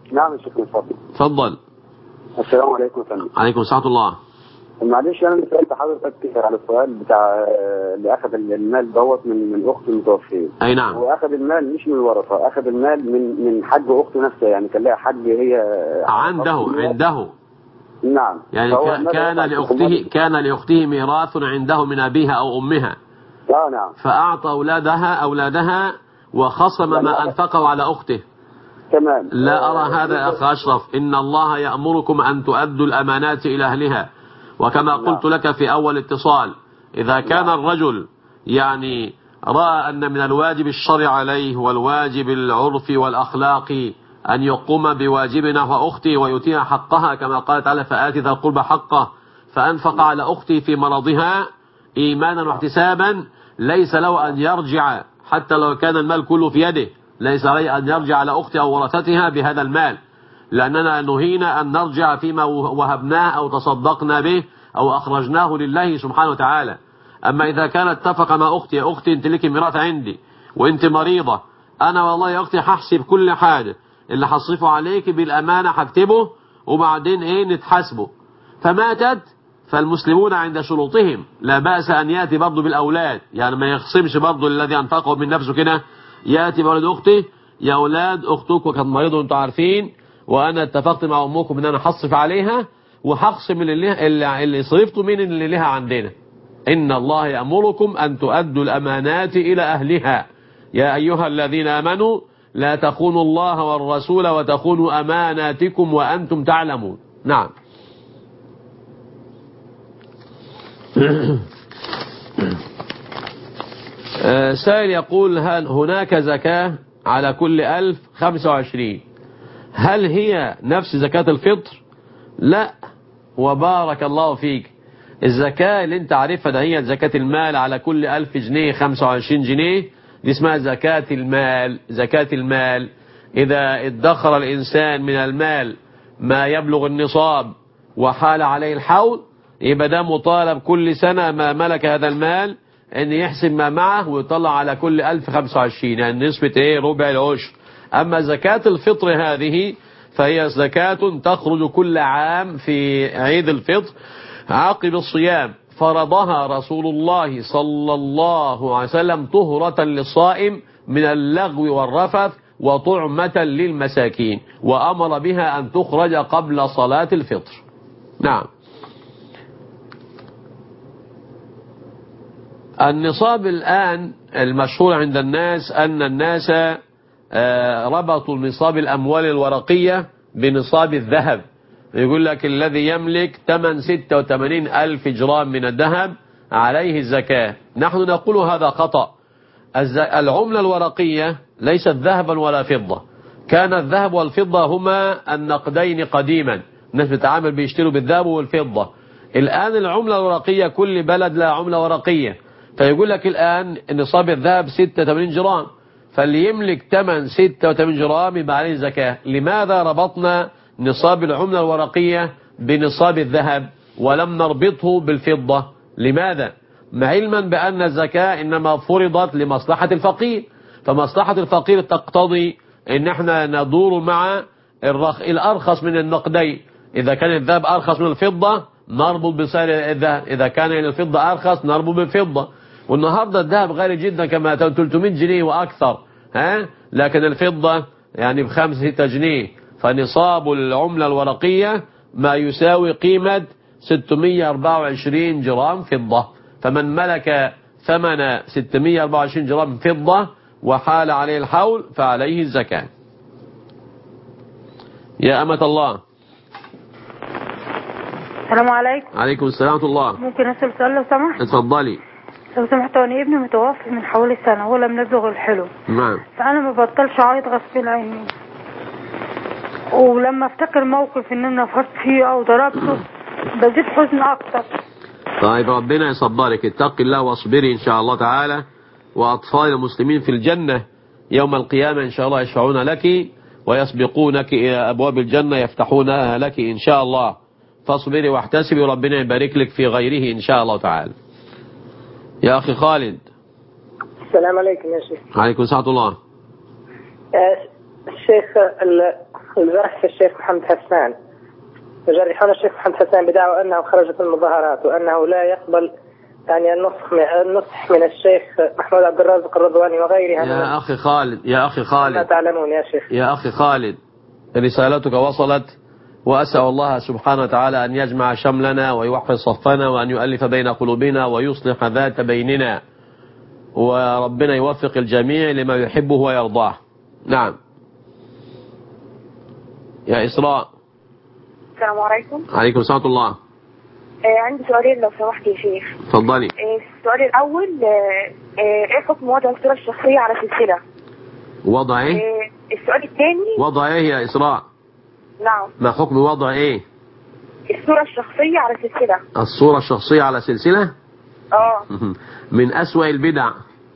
نعم يا شيخ اتفضل. اتفضل. السلام عليكم يا فندم. عليكم السلام ورحمة الله. معلش انا سالت حضرتك على السؤال بتاع اللي اخذ المال دوت من من اخته المتوفيه. اي نعم. هو اخذ المال مش من الورثه، اخذ المال من من حاج اخته نفسها، يعني كان لها حاج هي عنده عنده نعم. يعني كان لاخته كان لاخته ميراث عنده من ابيها او امها. اه نعم. فاعطى اولادها اولادها وخصم ما انفقه على اخته. تمام. لا ارى هذا يا اخ اشرف. ان الله يأمركم ان تؤدوا الامانات الى اهلها، وكما قلت لك في أول اتصال، إذا كان الرجل يعني رأى أن من الواجب الشرعي عليه والواجب العرفي والأخلاقي أن يقوم بواجبنا وأختي ويتيها حقها كما قال تعالى فآت ذا القربى حقه، فأنفق على أختي في مرضها إيمانا واحتسابا، ليس له أن يرجع حتى لو كان المال كله في يده، ليس عليه أن يرجع على أختي أو ورثتها بهذا المال، لأننا نهينا أن نرجع فيما وهبناه أو تصدقنا به أو أخرجناه لله سبحانه وتعالى. أما إذا كان اتفق مع أختي، يا أختي أنت لك ميراث عندي وأنت مريضة، أنا والله يا أختي هحسب كل حاجة، اللي هصرفه عليك بالأمانة هكتبه وبعدين إيه نتحاسبه، فماتت، فالمسلمون عند شروطهم لا بأس أن يأتي برضه بالأولاد، يعني ما يخصمش برضه الذي أنفقه من نفسه كده، يأتي بولد أختي، يا أولاد أختكم كانت مريضة وأنتم عارفين، وأنا اتفقت مع أمكم إن أنا هصرف عليها وهقسم اللي, اللي, اللي صرفته من اللي لها عندنا. إن الله يأمركم أن تؤدوا الأمانات إلى أهلها يا أيها الذين آمنوا لا تخونوا الله والرسول وتخونوا أماناتكم وأنتم تعلمون. نعم. سائل يقول هل هناك زكاة على كل ألف خمسة وعشرين، هل هي نفس زكاة الفطر؟ لا، وبارك الله فيك. الزكاة اللي انت عارفها ده هي زكاة المال على كل ألف جنيه خمسة وعشرين جنيه، دي اسمها زكاة المال. زكاة المال إذا ادخر الإنسان من المال ما يبلغ النصاب وحال عليه الحول، يبقى ده مطالب كل سنة ما ملك هذا المال ان يحسب ما معه ويطلع على كل ألف خمسة وعشرين، يعني نسبة ايه ربع العشر. اما زكاة الفطر هذه فهي زكاة تخرج كل عام في عيد الفطر عقب الصيام، فرضها رسول الله صلى الله عليه وسلم طهرة للصائم من اللغو والرفث وطعمة للمساكين، وأمر بها أن تخرج قبل صلاة الفطر. نعم. النصاب الآن المشهور عند الناس أن الناس ربطوا نصاب الأموال الورقية بنصاب الذهب، يقول لك الذي يملك ثمانية ستة وثمانين ألف جرام من الذهب عليه الزكاة. نحن نقول هذا خطأ. العملة الورقية ليست ذهبا ولا فضة، كان الذهب والفضة هما النقدين قديما، الناس بتعامل بيشتروا بالذهب والفضة. الآن العملة الورقية كل بلد لا عملة ورقية، فيقول لك الآن نصاب الذهب ستة وثمانين جرام، فاللي يملك ثمانية ستة وثمانين جرام يبقى عليه زكاة. لماذا ربطنا نصاب العملة الورقية بنصاب الذهب ولم نربطه بالفضة؟ لماذا؟ علما بأن الزكاة إنما فرضت لمصلحة الفقير، فمصلحة الفقير تقتضي ان احنا ندور مع الأرخص من النقدين. إذا كان الذهب أرخص من الفضة نربط بسعر الذهب، إذا كان الفضة أرخص نربط بالفضة. والنهاردة الذهب غالي جدا كما ثلاثمائة جنيه وأكثر، ها؟ لكن الفضة يعني بخمسة ستة جنيه، فنصاب العملة الورقية ما يساوي قيمة ستمائة وأربعة وعشرين جرام فضة. فمن ملك ثمن ستمائة وأربعة وعشرين جرام فضة وحال عليه الحول فعليه الزكاة. يا أمة الله. السلام عليكم. عليكم السلام ورحمة الله. ممكن أسأل سؤال لو سمحت؟ اتفضلي. لو سمحت، أنا ابني متوفي من حوالي سنة ولم نبلغ الحلم. نعم. فأنا ما بطلش أعيط غصب عني، ولما افتكر موقف ان انا نفرت فيه او ضربته بزيد حزن اكتر. طيب ربنا يصبرك، اتقي الله واصبري ان شاء الله تعالى، واطفال المسلمين في الجنة يوم القيامة ان شاء الله يشفعون لك ويسبقونك الى ابواب الجنة يفتحونها لك ان شاء الله، فاصبري واحتسبي وربنا يبارك لك في غيره ان شاء الله تعالى. يا اخي خالد. السلام عليكم يا شيخ. عليكم السلام ورحمة الله. الشيخ الجرح في الشيخ محمد حسان، يجرحون الشيخ محمد حسان بدعوى أنه خرج في المظاهرات وأنه لا يقبل يعني النصح النصح من الشيخ محمود عبد الرازق الرضواني وغيرها. يا أخي خالد يا أخي خالد ما تعلمون يا شيخ. يا أخي خالد، رسالتك وصلت، وأسأل الله سبحانه وتعالى أن يجمع شملنا ويوحد صفنا وأن يؤلف بين قلوبنا ويصلح ذات بيننا، وربنا يوفق الجميع لما يحبه ويرضاه. نعم يا إسراء. السلام عليكم. عليكم السلام ورحمة الله. آه عندي سؤالين لو سمحت يا شيخ. تفضلي. آه السؤال الأول، آه آه ايه حكم وضع الصورة الشخصية على سلسلة؟ وضع ايه؟ آه السؤال الثاني. وضع ايه يا إسراء؟ نعم. ما حكم وضع ايه؟ الصورة الشخصية على سلسلة. الصورة الشخصية على سلسلة؟ اه من أسوأ البدع.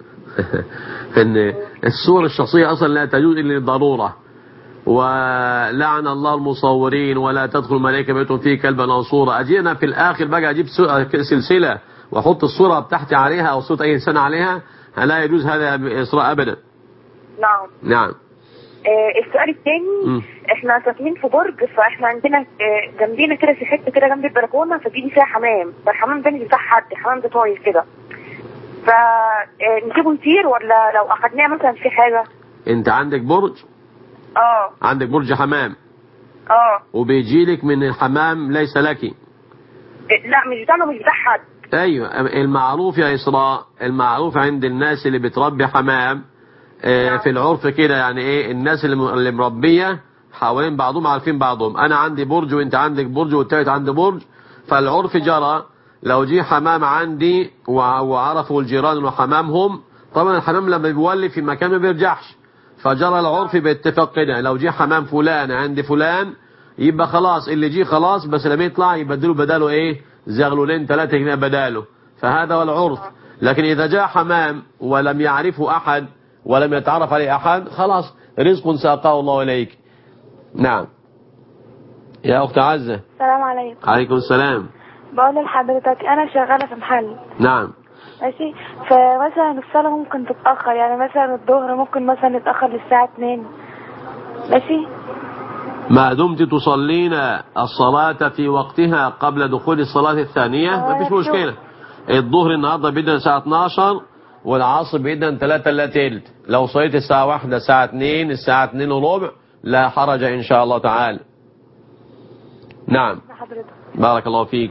ان الصور الشخصية أصلا لا تجوز إلا للضرورة، ولعن الله المصورين ولا تدخل ملائكة بيتهم فيه كلبا أو صورة. أجينا في الآخر بقى أجيب سلسلة وأحط الصورة بتاعتي عليها أو صورة أي إنسان عليها، لا يجوز هذا إسراء أبدا. نعم. نعم. آه السؤال الثاني، احنا ساكنين في برج، فاحنا عندنا آه جنبينا كده في حته كده جنب البلكونه فبيجي فيها حمام، فالحمام ده مش بتاع حد، الحمام ده طاير كده، فنسيبه يطير ولا لو اخدناه مثلا في حاجه؟ انت عندك برج؟ اه عندك برج حمام؟ اه وبيجيلك من الحمام ليس لك؟ لا مش بتاعنا، مش بتاع حد. ايوه المعروف يا إسراء، المعروف عند الناس اللي بتربي حمام آه في العرف كده، يعني ايه، الناس اللي مربيه حوالين بعضهم عارفين بعضهم. انا عندي برج وانت عندك برج والتالت عنده برج، فالعرف جرى لو جه حمام عندي وعرفوا الجيران انه حمامهم، طبعا الحمام لما بيولي في مكان ما بيرجعش، فجرى العرف باتفاق كده، لو جه حمام فلان عند فلان يبقى خلاص اللي جه خلاص، بس لما يطلع يبدلوا بداله ايه، زغلولين ثلاثة جنيه بداله، فهذا هو العرف. لكن اذا جاء حمام ولم يعرفه احد ولم يتعرف عليه احد، خلاص رزق ساقاه الله اليك. نعم يا اخت عزة. السلام عليكم. عليكم السلام. بقول لحضرتك انا شغاله في محل. نعم. ماشي، فمثلا الصلاه ممكن تتاخر، يعني مثلا الظهر ممكن مثلا يتاخر للساعه اتنين. ماشي، ما دمت تصلين الصلاة في وقتها قبل دخول الصلاة الثانية ما فيش مشكلة. الظهر النهارده بيدنا الساعة اتناشر والعصر بيدنا ثلاثة الا تلت، لو صليت الساعة واحدة الساعة اتنين الساعة اتنين وربع لا حرج إن شاء الله تعالى. نعم. بارك الله فيك.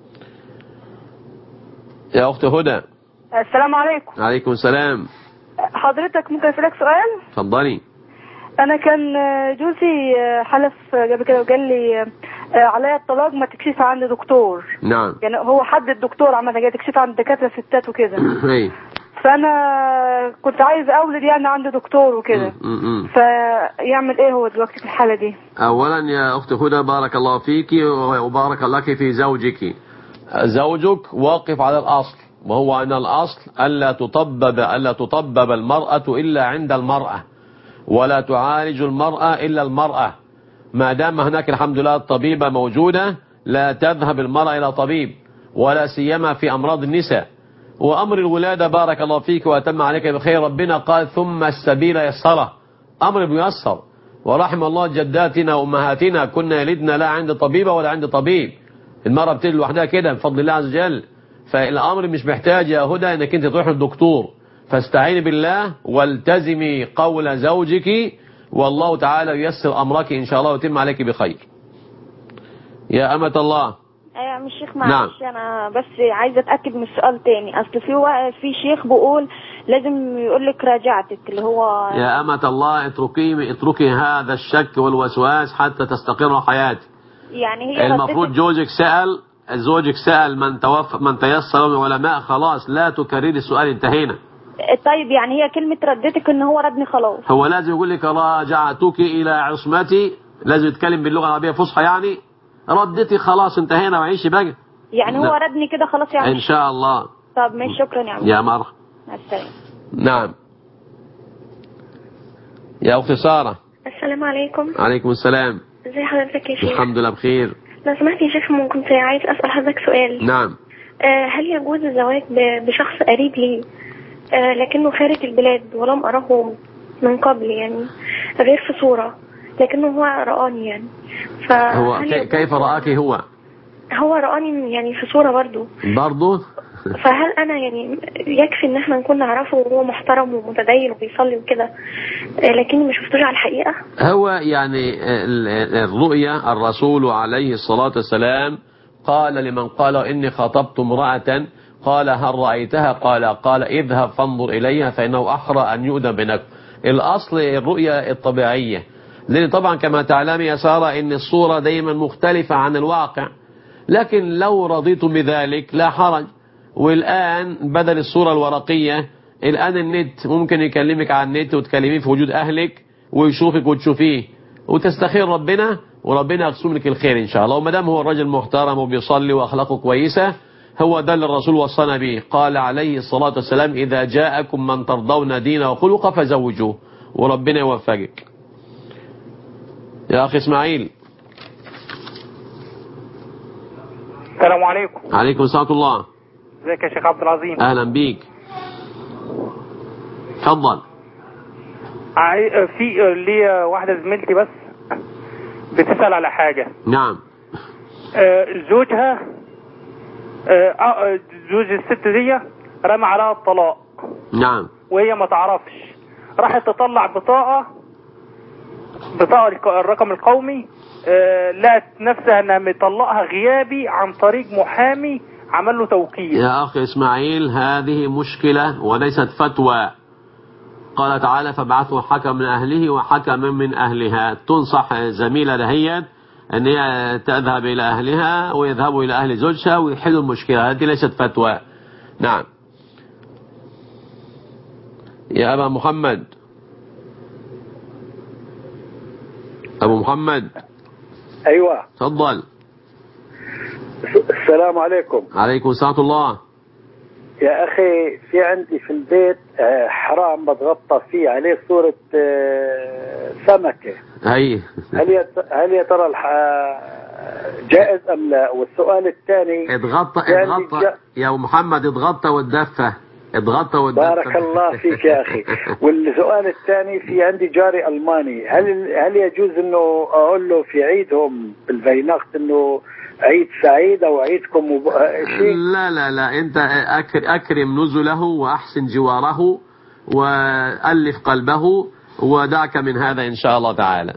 يا أخت هدى. السلام عليكم. عليكم السلام. حضرتك ممكن أسألك سؤال؟ اتفضلي. أنا كان جوزي حلف قبل كده وقال لي عليا الطلاق ما تكشف عند دكتور. نعم. يعني هو حد الدكتور عمال جاي تكشف عند دكاترة ستات وكده. اي. فأنا كنت عايز أولد يعني عند دكتور وكده. فيعمل إيه هو دلوقتي في الحالة دي؟ أولا يا أخت هدى بارك الله فيك وبارك لك في زوجك. زوجك واقف على الأصل، وهو أن الأصل ألا تطبب ألا تطبب المرأة إلا عند المرأة، ولا تعالج المرأة إلا المرأة. ما دام هناك الحمد لله الطبيبة موجودة لا تذهب المرأة إلى طبيب، ولا سيما في أمراض النساء. وأمر الولادة بارك الله فيك وأتم عليك بخير، ربنا قال ثم السبيل يسره، أمر بيسر. ورحم الله جداتنا وأمهاتنا كنا يلدنا لا عند طبيبة ولا عند طبيب، المرأة بتلد لوحدها كده بفضل الله عز وجل. فالأمر مش محتاج يا هدى أنك أنت تروح للدكتور، فاستعيني بالله والتزمي قول زوجك، والله تعالى ييسر أمرك إن شاء الله ويتم عليك بخير. يا أمة الله. ايوه مش شيخ معلش، نعم. انا بس عايزه اتاكد من السؤال تاني، اصل في و... في شيخ بيقول لازم يقول لك راجعتك اللي هو. يا أمة الله اتركي اتركي هذا الشك والوسواس حتى تستقر حياتك. يعني هي المفروض زوجك سأل زوجك سأل من توفى من تيسر من العلماء، خلاص لا تكرري السؤال، انتهينا. طيب يعني هي كلمة ردتك ان هو ردني خلاص. هو لازم يقول لك راجعتك الى عصمتي، لازم يتكلم باللغة العربية فصحى، يعني ردتي خلاص انتهينا وعيشي بقى. يعني هو ردني كده خلاص يعني ان شاء الله. طب ماشي، شكرا يا عم. يا مرحبا. مع السلامة. نعم. يا اختي سارة. السلام عليكم. عليكم السلام. ازي حضرتك يا شيخ؟ الحمد لله بخير. لو سمحت يا شيخ ممكن كنت عايز اسال حضرتك سؤال. نعم. آه هل يجوز الزواج بشخص قريب لي آه لكنه خارج البلاد ولم اراه من قبل، يعني غير في صورة، لكنه هو رآني يعني. هو كيف رآك هو؟ هو رآني يعني في صورة برضو برضو. فهل أنا يعني يكفي إن احنا نكون نعرفه وهو محترم ومتدين وبيصلي وكده لكني ما شفتوش على الحقيقة؟ هو يعني الرؤيا الرسول عليه الصلاة والسلام قال لمن قال إني خطبت امرأة قال هل رأيتها؟ قال قال اذهب فانظر إليها فإنه أحرى أن يؤذى بينكم. الأصل الرؤيا الطبيعية، لأن طبعا كما تعلم يا سارة إن الصورة دايما مختلفة عن الواقع، لكن لو رضيتم بذلك لا حرج. والآن بدل الصورة الورقية الآن النت ممكن يكلمك على النت وتكلميه في وجود أهلك ويشوفك وتشوفيه وتستخير ربنا وربنا يقسم لك الخير إن شاء الله. وما دام هو الرجل محترم وبيصلي وأخلاقه كويسة هو ده اللي الرسول وصانا به. قال عليه الصلاة والسلام إذا جاءكم من ترضون دينه وخلقه فزوجوه، وربنا يوفقك. يا أخي إسماعيل. السلام عليكم. عليكم السلام الله. ازيك يا شيخ عبد العظيم؟ أهلا بيك. اتفضل. في لي واحدة زميلتي بس بتسأل على حاجة. نعم. زوجها زوج الست دي رمى عليها الطلاق. نعم. وهي ما تعرفش، راحت تطلع بطاقة بطاقة الرقم القومي، لقت نفسها انها مطلقها غيابي عن طريق محامي عمل له توكيل. يا أخي إسماعيل هذه مشكلة وليست فتوى. قال تعالى فابعثوا حكم من أهله وحكم من أهلها. تنصح زميلة دهيت أن هي تذهب إلى أهلها ويذهبوا إلى أهل زوجها ويحلوا المشكلة. هذه ليست فتوى. نعم. يا أبا محمد. أبو محمد. أيوة. تفضل. السلام عليكم. عليكم السلام الله. يا أخي في عندي في البيت حرام بتغطى فيه عليه صورة سمكة. أي. هل يا هل يا ترى جائز أم لا؟ والسؤال الثاني اتغطى اتغطى جا... يا محمد اتغطى واتدفى اتغطى واتدفى. بارك الله فيك يا أخي. والسؤال الثاني في عندي جاري ألماني، هل هل يجوز إنه أقول له في عيدهم بالفيناخت إنه عيد سعيد أو عيدكم وب... شيء؟ لا لا لا أنت أكرم نزله وأحسن جواره وألف قلبه ودعك من هذا إن شاء الله تعالى.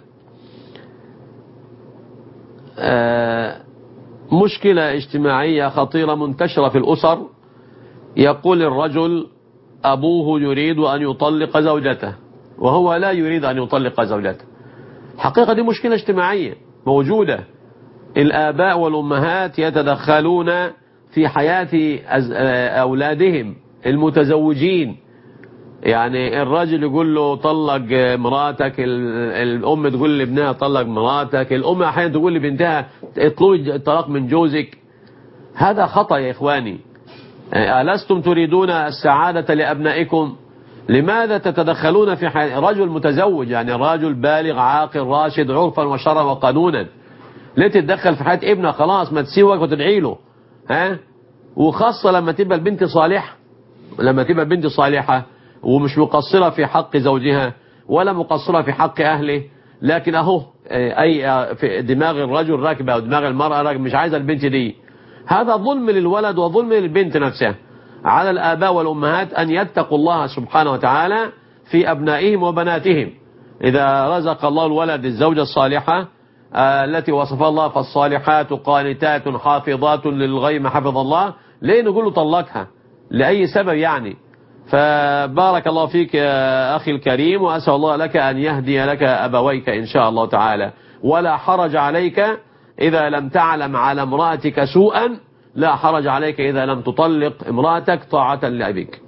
آه مشكلة اجتماعية خطيرة منتشرة في الأسر. يقول الرجل أبوه يريد أن يطلق زوجته وهو لا يريد أن يطلق زوجته. حقيقة دي مشكلة اجتماعية موجودة. الآباء والأمهات يتدخلون في حياة أولادهم المتزوجين. يعني الراجل يقول له طلق مراتك، الأم تقول لابنها طلق مراتك، الأم أحيانا تقول لبنتها اطلبي الطلاق من جوزك. هذا خطأ يا إخواني. ألستم تريدون السعادة لأبنائكم؟ لماذا تتدخلون في حياة رجل متزوج؟ يعني راجل بالغ عاقل راشد عرفا وشرعا وقانونا، ليه تتدخل في حياة ابنه؟ خلاص ما تسيبك وتدعي له. ها؟ وخاصة لما تبقى البنت صالحة، لما تبقى البنت صالحة ومش مقصرة في حق زوجها ولا مقصرة في حق أهله، لكن أهو أي في دماغ الرجل راكبة أو دماغ المرأة راكبة مش عايزة البنت دي. هذا ظلم للولد وظلم للبنت نفسها. على الآباء والأمهات أن يتقوا الله سبحانه وتعالى في أبنائهم وبناتهم. إذا رزق الله الولد الزوجة الصالحة التي وصفها الله فالصالحات قانتات حافظات للغيب حفظ الله، ليه نقول له طلقها؟ لأي سبب يعني؟ فبارك الله فيك يا أخي الكريم، وأسأل الله لك أن يهدي لك أبويك إن شاء الله تعالى. ولا حرج عليك إذا لم تعلم على امرأتك سوءا، لا حرج عليك إذا لم تطلق امرأتك طاعة لأبيك.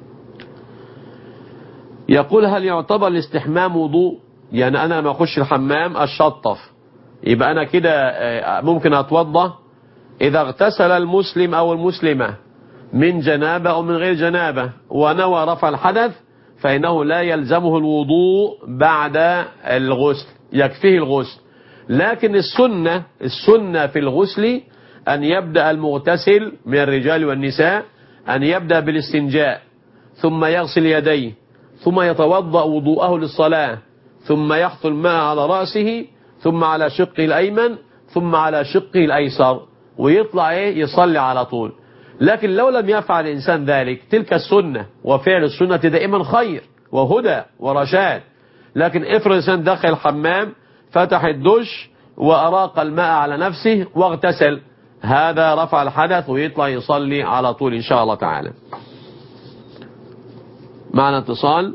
يقول هل يعتبر الاستحمام وضوء؟ يعني أنا لما أخش الحمام أشطف يبقى أنا كده ممكن أتوضأ؟ إذا اغتسل المسلم أو المسلمة من جنابة أو من غير جنابة ونوى رفع الحدث فإنه لا يلزمه الوضوء بعد الغسل، يكفيه الغسل. لكن السنة السنة في الغسل أن يبدأ المغتسل من الرجال والنساء أن يبدأ بالاستنجاء ثم يغسل يديه ثم يتوضأ وضوءه للصلاة ثم يحط الماء على رأسه ثم على شقه الأيمن ثم على شقه الأيسر ويطلع إيه يصلي على طول. لكن لو لم يفعل الإنسان ذلك تلك السنة، وفعل السنة دائما خير وهدى ورشاد. لكن افرض الإنسان دخل الحمام فتح الدش وأراق الماء على نفسه واغتسل، هذا رفع الحدث ويطلع يصلي على طول إن شاء الله تعالى. معنا اتصال.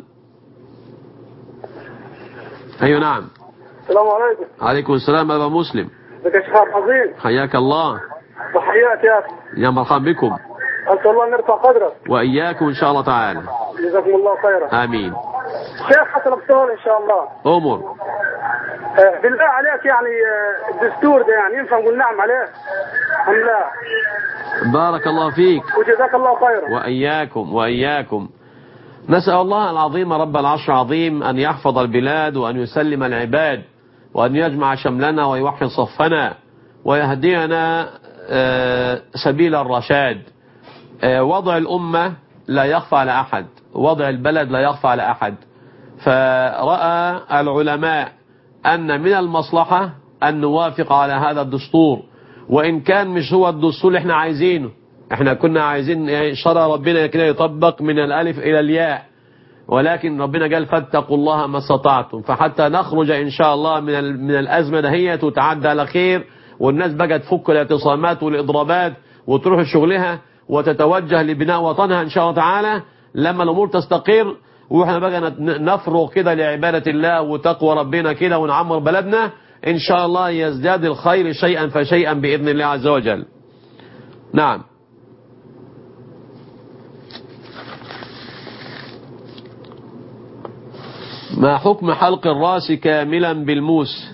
أيوة نعم. السلام عليكم. عليكم السلام أبا مسلم. ازيك يا شيخ عظيم؟ حياك الله. تحياتي يا اخي. يا مرحبا بكم. أسأل الله أن يرفع قدرك. وإياكم إن شاء الله تعالى. جزاكم الله خيرا. آمين. شيخ حسن السؤال إن شاء الله. أمر. آه بالله عليك يعني آه الدستور ده يعني ينفع نقول نعم عليه أم لا؟ بارك الله فيك. وجزاك الله خيرا. وإياكم وإياكم. نسأل الله العظيم رب العرش العظيم أن يحفظ البلاد وأن يسلم العباد وأن يجمع شملنا ويوحي صفنا ويهدينا آه سبيل الرشاد. آه وضع الأمة لا يخفى على أحد، وضع البلد لا يخفى على أحد. فرأى العلماء أن من المصلحة أن نوافق على هذا الدستور، وإن كان مش هو الدستور اللي احنا عايزينه. احنا كنا عايزين شرع ربنا كده يطبق من الألف إلى الياء، ولكن ربنا قال فاتقوا الله ما استطعتم. فحتى نخرج إن شاء الله من من الأزمة دهيت وتعدى على خير، والناس بقى تفك الاعتصامات والإضرابات وتروح شغلها وتتوجه لبناء وطنها إن شاء الله تعالى. لما الأمور تستقر واحنا بقى نفرغ كده لعبادة الله وتقوى ربنا كده ونعمر بلدنا إن شاء الله يزداد الخير شيئا فشيئا بإذن الله عز وجل. نعم. ما حكم حلق الراس كاملا بالموس؟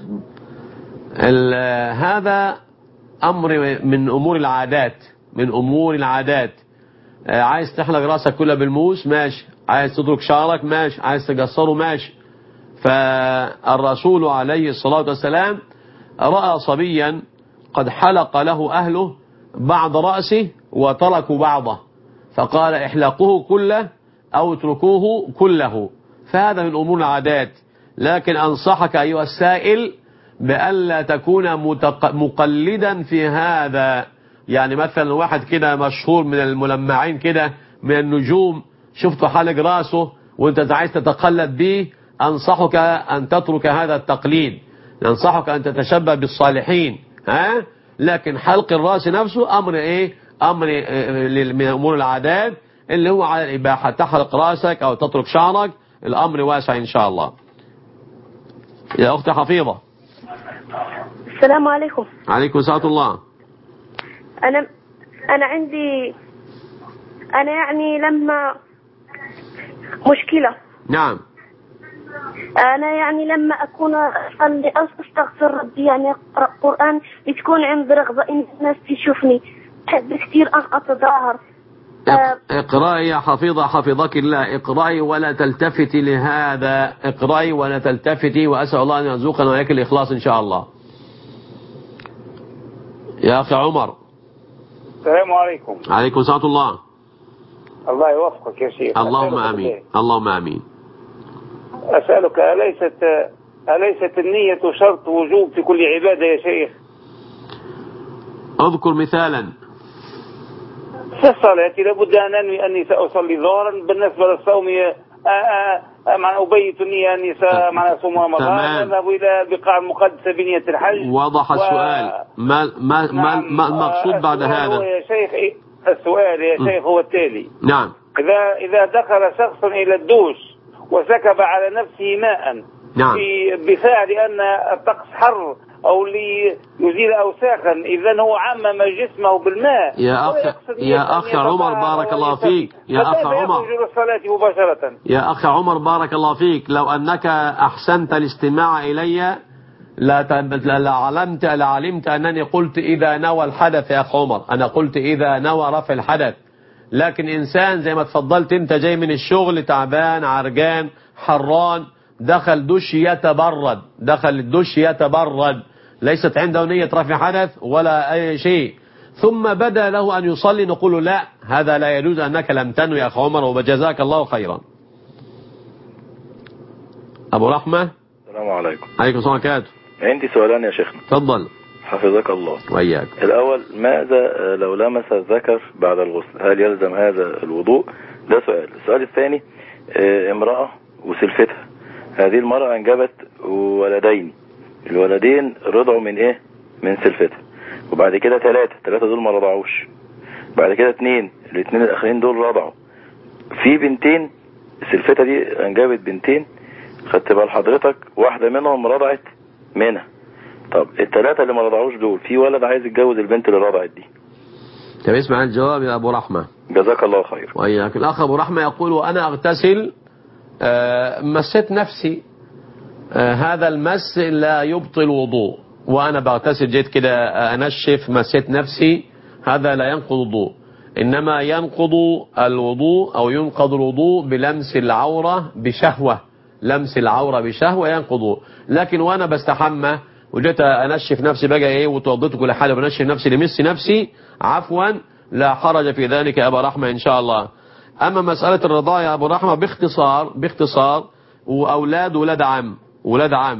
هذا أمر من أمور العادات، من أمور العادات. عايز تحلق راسك كله بالموس ماشي، عايز تترك شعرك ماشي، عايز تقصره ماشي. فالرسول عليه الصلاة والسلام رأى صبيا قد حلق له أهله بعض رأسه وتركوا بعضه، فقال احلقوه كله أو اتركوه كله. فهذا من أمور العادات. لكن أنصحك أيها السائل بألا تكون مقلدا في هذا. يعني مثلا واحد كده مشهور من الملمعين كده من النجوم شفته حلق راسه وانت عايز تتقلد به، أنصحك أن تترك هذا التقليد، أنصحك أن تتشبه بالصالحين. ها؟ لكن حلق الراس نفسه أمر إيه؟ أمر من أمور العادات اللي هو على الإباحة. تحلق راسك أو تترك شعرك الأمر واسع إن شاء الله. يا أخت حفيظة. السلام عليكم. عليكم السلام الله. أنا أنا عندي أنا يعني لما مشكلة. نعم. أنا يعني لما أكون أصلي أو أستغفر ربي يعني أقرأ قرآن بتكون عندي رغبة إن الناس تشوفني، أحب كثير أن أتظاهر. اقرأي يا حفيظة حفظك الله، اقرأي ولا تلتفتي لهذا، اقرأي ولا تلتفتي، وأسأل الله أن يرزقنا وإياك الإخلاص إن شاء الله. يا أخي عمر. السلام عليكم. عليكم السلام الله. الله يوفقك يا شيخ. اللهم آمين. اللهم آمين. أسألك أليست أليست النية شرط وجوب في كل عبادة يا شيخ؟ اذكر مثالا. في الصلاة لابد أن أنوي أني سأصلي ظهرا. بالنسبة للصوم معنى أبيت النية أني معنى أصوم رمضان، أذهب إلى البقاع المقدسة بنية الحج. وضح السؤال. و... ما ما ما, ما المقصود بعد هذا؟ يا شيخ السؤال يا شيخ هو التالي. نعم. إذا إذا دخل شخص إلى الدوش وسكب على نفسه ماء، نعم، بفعل أن الطقس حر أو ليزيل أوساخا، إذا هو عمم جسمه بالماء. يا أخ يا أخ عمر بارك الله فيك. يا أخ عمر مباشرة. يا أخ عمر بارك الله فيك، لو أنك أحسنت الاستماع إلي لعلمت لعلمت أنني قلت إذا نوى الحدث. يا أخ عمر أنا قلت إذا نوى رفع الحدث، لكن إنسان زي ما تفضلت أنت جاي من الشغل تعبان عرجان حران، دخل دش يتبرد، دخل الدش يتبرد، ليست عنده نية رفع حدث ولا أي شيء، ثم بدا له أن يصلي، نقول له لا، هذا لا يجوز، أنك لم تنوي يا أخ عمر، وجزاك الله خيرا. أبو رحمة. السلام عليكم. عليكم السلام عليكم. عندي سؤالان يا شيخنا. تفضل. حفظك الله. وإياك. الأول، ماذا لو لمس الذكر بعد الغسل؟ هل يلزم هذا الوضوء؟ ده سؤال. السؤال الثاني، امرأة وسلفتها، هذه المرأة أنجبت ولدين، الولدين رضعوا من إيه؟ من سلفتها، وبعد كده ثلاثة ثلاثة دول ما رضعوش، بعد كده اثنين الاثنين الآخرين دول رضعوا، في بنتين سلفتها دي أنجبت بنتين، خدت بال حضرتك، واحدة منهم رضعت منها. طب الثلاثة اللي ما رضعوش دول، في ولد عايز يتجوز البنت اللي رضعت دي. طب اسمع الجواب يا أبو رحمة. جزاك الله خير. وإياك. الأخ أبو رحمة يقول وأنا أغتسل آه مسيت نفسي، آه هذا المس لا يبطل وضوء، وأنا بغتسل جيت كده أنشف مسيت نفسي، هذا لا ينقض وضوء، إنما ينقض الوضوء أو ينقض الوضوء بلمس العورة بشهوة، لمس العورة بشهوة ينقض. لكن وأنا بستحمى وجيت أنشف نفسي بقى إيه وتوضيت كل حاجة بنشف نفسي لمس نفسي عفوا، لا حرج في ذلك يا أبا رحمة إن شاء الله. أما مسألة الرضاعة يا أبو رحمة باختصار باختصار وأولاد ولاد عم ولاد عم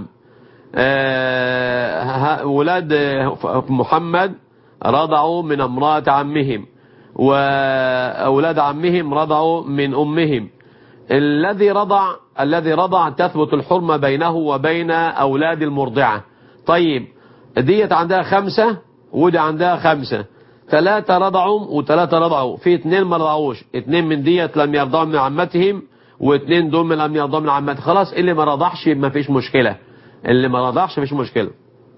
آه ولاد محمد رضعوا من امرأة عمهم، وأولاد عمهم رضعوا من أمهم. الذي رضع الذي رضع تثبت الحرمة بينه وبين أولاد المرضعة. طيب ديت عندها خمسة ودي عندها خمسة، ثلاثة رضعوا وثلاثة رضعوا، في اثنين ما رضعوش، اثنين من ديت لم يرضعوا من عمتهم واثنين دول لم يرضعوا من عمتهم، خلاص اللي ما رضعش ما فيش مشكلة، اللي ما رضعش فيش مشكلة.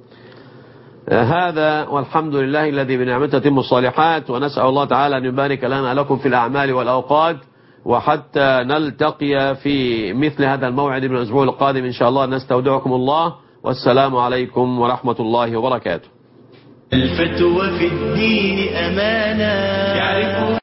هذا والحمد لله الذي بنعمته تتم الصالحات، ونسأل الله تعالى أن يبارك لنا لكم في الأعمال والأوقات، وحتى نلتقي في مثل هذا الموعد من الأسبوع القادم إن شاء الله. نستودعكم الله، والسلام عليكم ورحمة الله وبركاته. الفتوى في الدين أمانة.